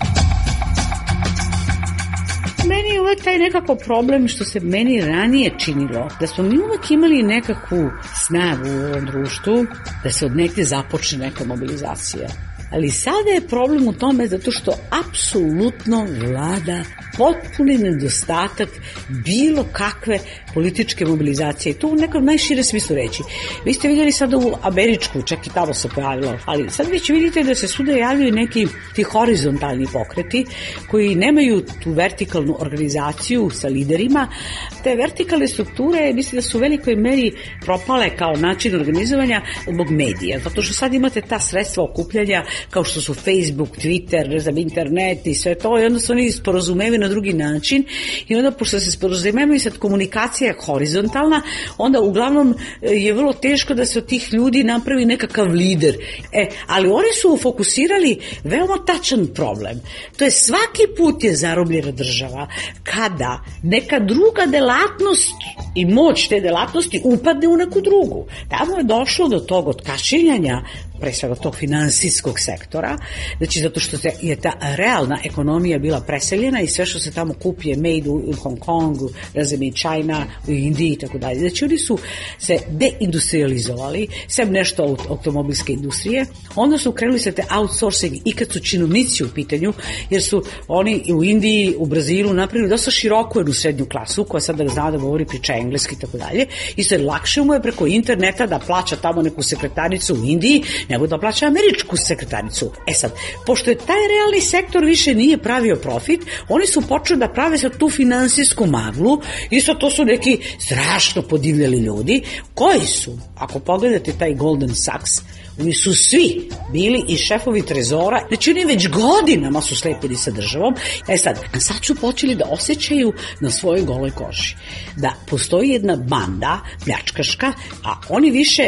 Meni je uvek taj nekako problem što se meni ranije činilo, da smo mi uvek imali nekakvu snagu u ovom društvu, da se od negde započne neka mobilizacija. Ali sada je problem u tome zato što apsolutno vlada potpuni nedostatak bilo kakve političke mobilizacije. I to u nekom najšire smislu reći. Vi ste vidjeli sada u američku, čak i tamo se pojavilo, ali sad već vidite da se svuda javljaju neki ti horizontalni pokreti koji nemaju tu vertikalnu organizaciju sa liderima. Te vertikalne strukture, mislim da su u velikoj meri propale kao način organizovanja zbog medija, zato što sad imate ta sredstva okupljanja kao što su Facebook, Twitter, ne znam, internet i sve to, i onda se oni sporazumevaju na drugi način i onda pošto se sporazumevaju i sad komunikacija je horizontalna, onda uglavnom je vrlo teško da se od tih ljudi napravi nekakav lider. Ali oni su fokusirali veoma tačan problem. To je svaki put je zarobljena država kada neka druga delatnost i moć te delatnosti upadne u neku drugu. Tamo je došlo do tog otkačenjanja pre svega tog finansijskog sektora, znači zato što je ta realna ekonomija bila preseljena i sve što se tamo kupi je made u Hong Kongu, razumije China, u Indiji i tako dalje. Znači oni su se deindustrializovali, sem nešto od automobilske industrije, onda su krenuli se te outsourcing i kad su činovnici u pitanju, jer su oni u Indiji, u Brazilu napravili dosta široku jednu srednju klasu, koja sada zna da govori, priča engleski i tako dalje, i sad lakše mu je preko interneta da plaća tamo neku sekretaricu u Indiji, nego da plaća američku sekretaricu. Sad, pošto je taj realni sektor više nije pravio profit, oni su počeli da prave sad tu finansijsku maglu i sad to su neki strašno podivljali ljudi koji su, ako pogledate taj Golden Sachs, oni su svi bili i šefovi trezora, znači oni već godinama su slepili sa državom. Sad su počeli da osjećaju na svojoj goloj koži da postoji jedna banda pljačkaška, a oni više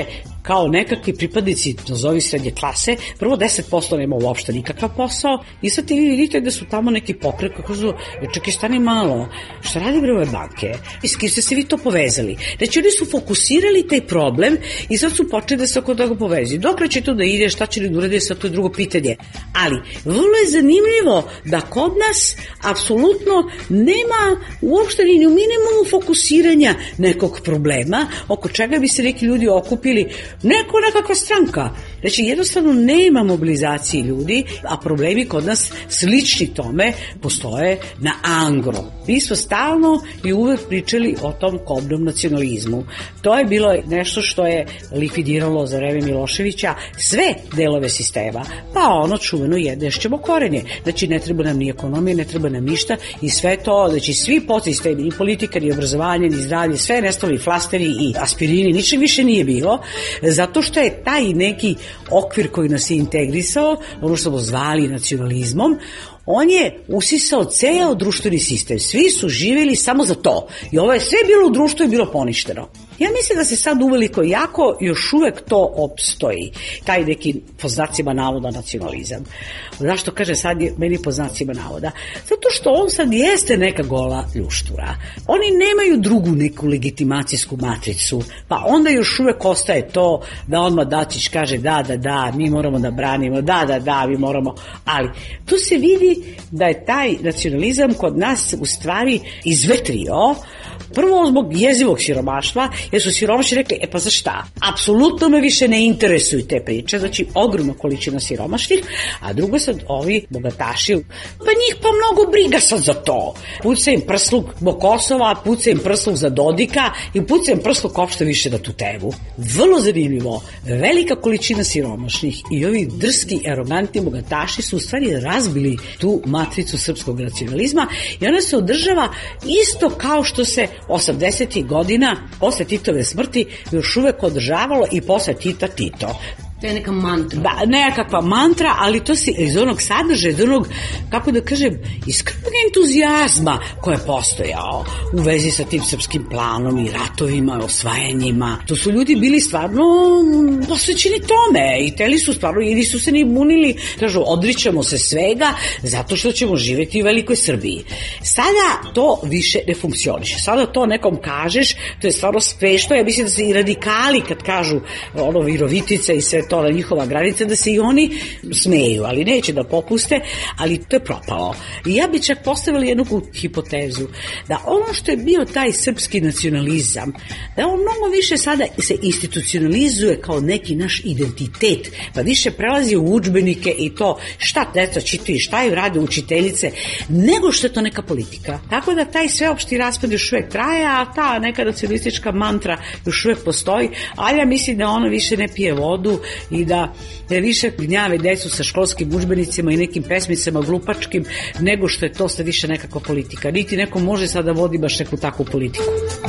kao nekakvi pripadnici, nazovi srednje klase, prvo 10% nema uopšte nikakav posao i sad ti vidite da su tamo neki pokret koji kažu, čekaj, stani malo, šta radi bre ove banke? I s kim ste se vi to povezali? Znači, oni su fokusirali taj problem i sad su počeli da se oko toga povezuju. Dokle će to da ide, šta će li da urade, sad to je drugo pitanje. Ali, vrlo je zanimljivo da kod nas apsolutno nema uopšte ni u minimumu fokusiranja nekog problema oko čega bi se neki ljudi okupili, nekakva stranka. Znači, jednostavno nema mobilizacije ljudi, a problemi kod nas slični tome postoje na angro. Mi smo stalno i uvek pričali o tom kobnom nacionalizmu. To je bilo nešto što je likvidiralo za vreme Miloševića sve delove sistema, pa ono čuveno jedešćemo korenje. Znači, ne treba nam ni ekonomija, ne treba nam ništa i sve to, znači svi podsistemi, i politika, ni obrazovanje, ni zdravlje, sve je nestalo, i flasteri, i aspirini, ničeg više nije bilo, zato što je taj neki okvir koji nas je integrisao, ono što smo zvali nacionalizmom, on je usisao ceo društveni sistem. Svi su živjeli samo za to. I ovo je sve bilo u društvu i bilo poništeno. Ja mislim da se sad uveliko jako još uvek to opstoji. Taj neki po znacima navoda nacionalizam. Zašto kaže sad je meni po znacima navoda? Zato što on sad jeste neka gola ljuštura. Oni nemaju drugu neku legitimacijsku matricu. Pa onda još uvek ostaje to da odmah Dačić kaže da, mi moramo da branimo, da, mi moramo. Ali tu se vidi da je taj nacionalizam kod nas u stvari izvetrio. Prvo zbog jezivog siromaštva, jer su siromašni rekli, pa za šta? Apsolutno me više ne interesuju te priče, znači ogromna količina siromašnih, a drugo sad ovi bogataši, pa njih pa mnogo briga sad za to. Puca im prsluk zbog Kosova, puca im prsluk za Dodika i puca im prsluk opšte više na tu temu. Vrlo zanimljivo, velika količina siromašnih i ovi drski, arogantni bogataši su u stvari razbili tu matricu srpskog nacionalizma i ona se održava isto kao što se 80. godina, posle Titove smrti, još uvek održavalo i posle Tito. To je neka mantra. Da, nekakva mantra, ali to se iz onog sadržaja, iz onog, kako da kažem, iskrenog entuzijazma koje je postojao u vezi sa tim srpskim planom i ratovima, osvajanjima. To su ljudi bili stvarno posvećeni tome i teli su stvarno, ili su se ni bunili, kažu, odričemo se svega zato što ćemo živjeti u velikoj Srbiji. Sada to više ne funkcioniše. Sada to nekom kažeš, to je stvarno smešno. Ja mislim da se i radikali kad kažu Virovitica i sve to na njihova granica, da se i oni smeju, ali neće da popuste, ali to je propalo. I ja bi čak postavila jednu hipotezu, da ono što je bio taj srpski nacionalizam, da on mnogo više sada se institucionalizuje kao neki naš identitet, pa više prelazi u udžbenike i to šta deca čitaju, šta ju rade učiteljice, nego što je to neka politika. Tako da taj sveopšti raspad još uvek traje, a ta neka nacionalistička mantra još uvek postoji, ali ja mislim da ona više ne pije vodu i da više gnjave decu sa školskim udžbenicima i nekim pesmicama glupačkim, nego što je to sad više nekakva politika. Niti neko može sad da vodi baš neku takvu politiku.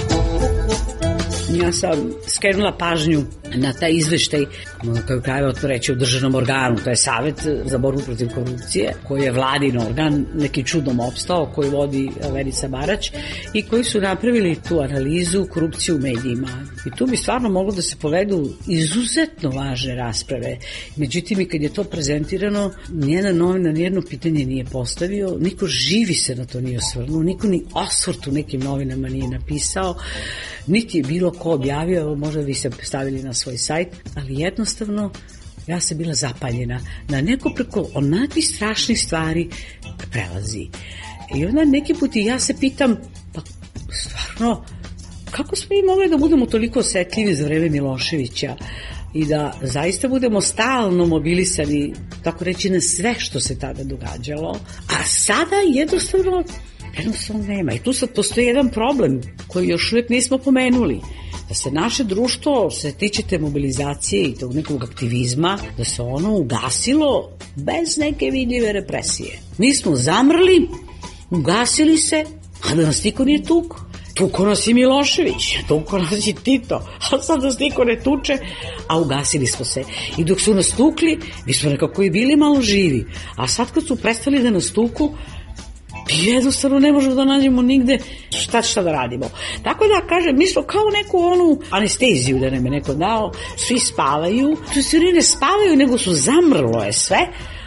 Ja sam skrenula pažnju na taj izveštaj, kao krajeva to reći, u državnom organu, to je Savet za borbu protiv korupcije, koji je vladin organ, neki čudom opstao, koji vodi Verica Barać i koji su napravili tu analizu korupcije u medijima. I tu bi stvarno moglo da se povedu izuzetno važne rasprave. Međutim, i kad je to prezentirano, njena novina nijedno pitanje nije postavio, niko živi se na to nije osvrnuo, niko ni osvrt u nekim novinama nije napisao, niti je bilo ko objavio, možda bi se stavili na svoj sajt, ali jednostavno ja sam bila zapaljena na neko preko onakvih strašnih stvari prelazi. I onda neki put i ja se pitam, pa stvarno, kako smo i mogli da budemo toliko osetljivi za vreme Miloševića i da zaista budemo stalno mobilisani, tako reći, na sve što se tada događalo, a sada jednostavno nema. I tu sad postoji jedan problem koji još uvijek nismo pomenuli. Da se naše društvo, što se tiče te mobilizacije i tog nekog aktivizma, da se ono ugasilo bez neke vidljive represije. Mi smo zamrli, ugasili se, a da nas niko nije tukao. Tuko nas i Milošević, tuko nas i Tito, a sad nas niko ne tuče, a ugasili smo se. I dok su nas tukli, mi smo nekako i bili malo živi. A sad kad su prestali da nas tuku, jednostavno ne možemo da nađemo nigde šta da radimo. Tako da, kažem, mi smo kao neku onu anesteziju da nam je neko dao, svi spavaju, svi ne spavaju, nego su zamrlo je sve,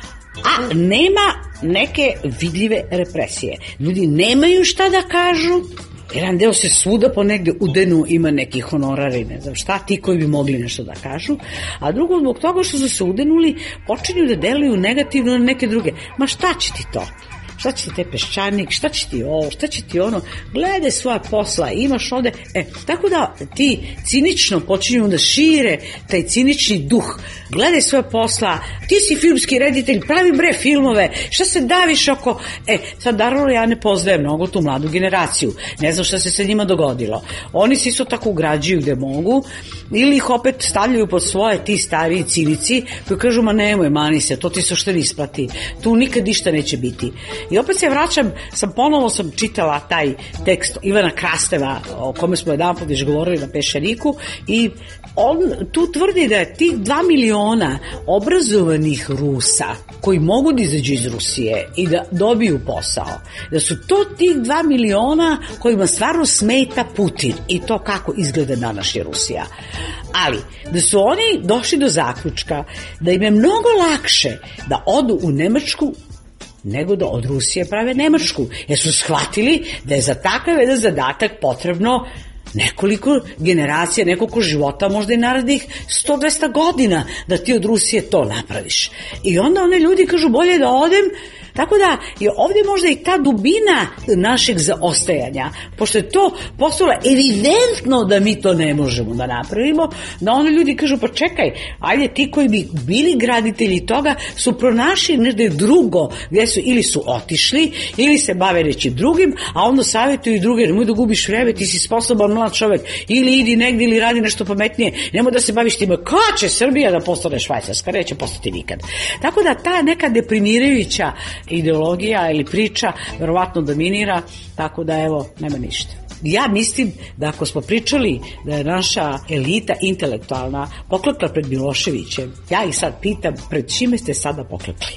a nema neke vidljive represije. Ljudi nemaju šta da kažu, jedan deo se svuda ponegde u denu ima neki honorari, ne znam šta, ti koji bi mogli nešto da kažu, a drugo, zbog toga što su se udenuli, počinju da deluju negativno na neke druge. Ma šta će ti to? Šta će ti te peščanik, šta će ti ovo, šta će ti ono, gledaj svoja posla, imaš ovde, tako da ti cinično počinju da šire taj cinični duh, gledaj svoja posla, ti si filmski reditelj, pravi bre filmove, šta se daviš oko, sad naravno ja ne poznajem mnogo tu mladu generaciju, ne znam šta se sa njima dogodilo, oni se isto tako ugrađuju gde mogu, ili ih opet stavljaju pod svoje ti stariji cinici, koji kažu, ma nemoj, mani se, to ti se što ne isplati, tu nikad ništa neće biti. I opet se vraćam, ponovo sam čitala taj tekst Ivana Krasteva, o kome smo jedan put već govorili na Peščaniku, i on tu tvrdi da je tih 2 miliona obrazovanih Rusa koji mogu da izađu iz Rusije i da dobiju posao, da su to tih 2 miliona kojima stvarno smeta Putin i to kako izgleda današnja Rusija. Ali, da su oni došli do zaključka da im je mnogo lakše da odu u Nemačku nego da od Rusije prave Nemačku, jer su shvatili da je za takav jedan zadatak potrebno nekoliko generacija, nekoliko života, možda i narednih 100-200 godina da ti od Rusije to napraviš. I onda one ljudi kažu, bolje da odem. Tako da je ovdje možda i ta dubina našeg zaostajanja, pošto je to postalo evidentno da mi to ne možemo da napravimo, da oni ljudi kažu, pa čekaj, ajde ti koji bi bili graditelji toga su pronašli nešto drugo, gdje su ili su otišli, ili se bave nečim drugim, a onda savjetuju i druge, nemoj da gubiš vreme, ti si sposoban mlad čovjek, ili idi negdje ili radi nešto pametnije, nemoj da se baviš time, kada će Srbija da postane Švajcarska, neće postati nikad. Tako da ta neka deprimirajuća ideologija ili priča verovatno dominira, tako da evo, nema ništa. Ja mislim da ako smo pričali da je naša elita intelektualna poklekla pred Miloševićem, ja ih sad pitam, pred čime ste sada poklekli?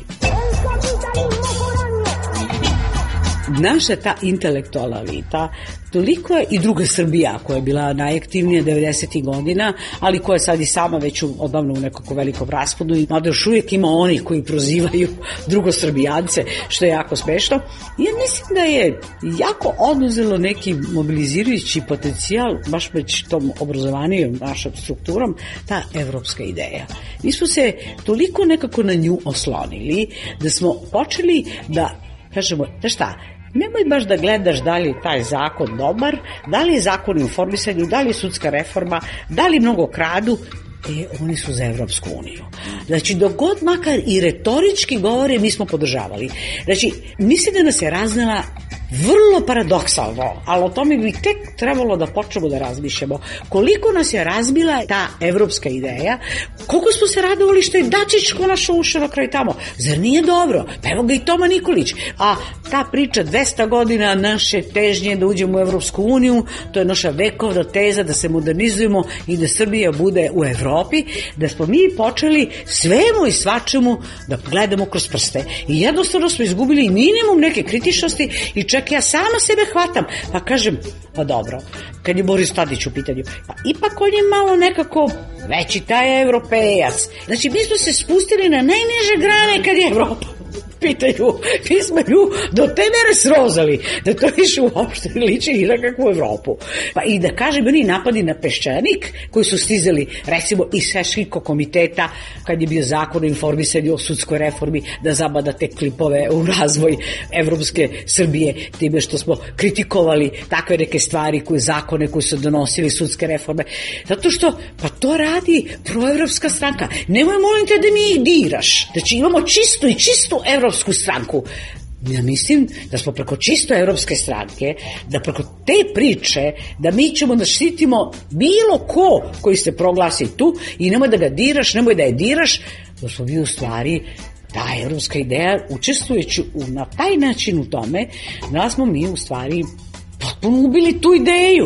Naša ta intelektualna elita, toliko je i druga Srbija koja je bila najaktivnija 90. godina, ali koja je sad i sama već odavno u nekako velikom raspadu i mada još uvijek ima onih koji prozivaju drugosrbijance, što je jako smešno. Ja mislim da je jako oduzelo neki mobilizirajući potencijal, baš već tom obrazovanijom našom strukturom, ta evropska ideja. Mi smo se toliko nekako na nju oslonili da smo počeli da kažemo, da šta, nemoj baš da gledaš da li je taj zakon dobar, da li je zakon o informisanju, da li je sudska reforma, da li mnogo kradu, oni su za Evropsku uniju. Znači, dok god makar i retorički govore, mi smo podržavali. Znači, mislim da nas je raznala vrlo paradoksalno, ali o tome bi tek trebalo da počnemo da razmišljamo. Koliko nas je razbila ta evropska ideja, koliko smo se radovali što je Dačić konačno ušao na kraj tamo. Zar nije dobro? Pa evo ga i Toma Nikolić. A ta priča 200 godina naše težnje da uđemo u Evropsku uniju, to je naša vekovna teza da se modernizujemo i da Srbija bude u Evropi, da smo mi počeli svemu i svačemu da gledamo kroz prste. I jednostavno smo izgubili minimum neke kritičnosti i čak ja sama sebe hvatam, pa kažem, pa dobro, kad je Boris Tadić u pitanju, pa ipak on je malo nekako veći taj evropejac. Znači, mi smo se spustili na najniže grane kad je Evropa pitanju, mi smo ju do te mere srozali, da to više uopšte liči i na kakvu Evropu. Pa i da kažem, oni napadi na Peščanik, koji su stizali, recimo, iz Haškog komiteta, kad je bio zakon o informisanju o sudskoj reformi, da zabada te klipove u razvoj evropske Srbije, time što smo kritikovali takve neke stvari, koje zakone koji su donosili sudske reforme. Zato što, pa to radi proevropska stranka. Nemoj, molim te, da mi ih diraš. Znači, imamo čistu evropsku stranku. Ja mislim da smo preko čisto evropske stranke, da preko te priče, da mi ćemo da štitimo bilo ko koji se proglasi tu i nemoj da ga diraš, nemoj da je diraš, da smo vi u stvari ta evropska ideja, učestvujući na taj način u tome, da smo mi u stvari potpuno ubili tu ideju.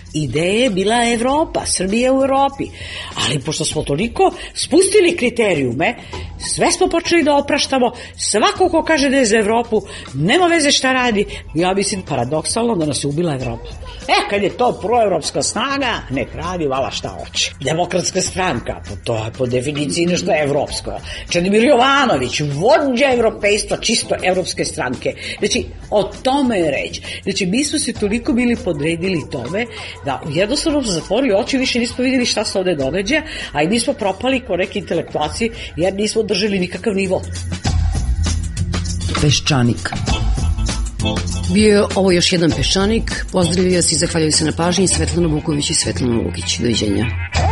ideja je bila Evropa, Srbija u Evropi. Ali pošto smo toliko spustili kriterijume, sve smo počeli da opraštamo, svako ko kaže da je za Evropu, nema veze šta radi. Ja mislim paradoksalno da nas je ubila Evropa. Kad je to proevropska snaga, nek radi vala šta hoće. Demokratska stranka, to je po definiciji nešto evropsko. Čedomir Jovanović, vođa evropejstva, čisto evropske stranke. Znači, o tome je reč. Znači, mi smo se toliko bili podredili tome da jednostavno smo zatvorili oči, više nismo vidjeli šta se ovde događa, a i mi smo propali kao neki intelektualci jer nismo držali nikakav nivo. Peščanik. Bio je ovo još jedan Peščanik. Pozdravljaju vas i zahvaljuju se na pažnji Svetlana Vuković i Svetlana Lukić. Doviđenja.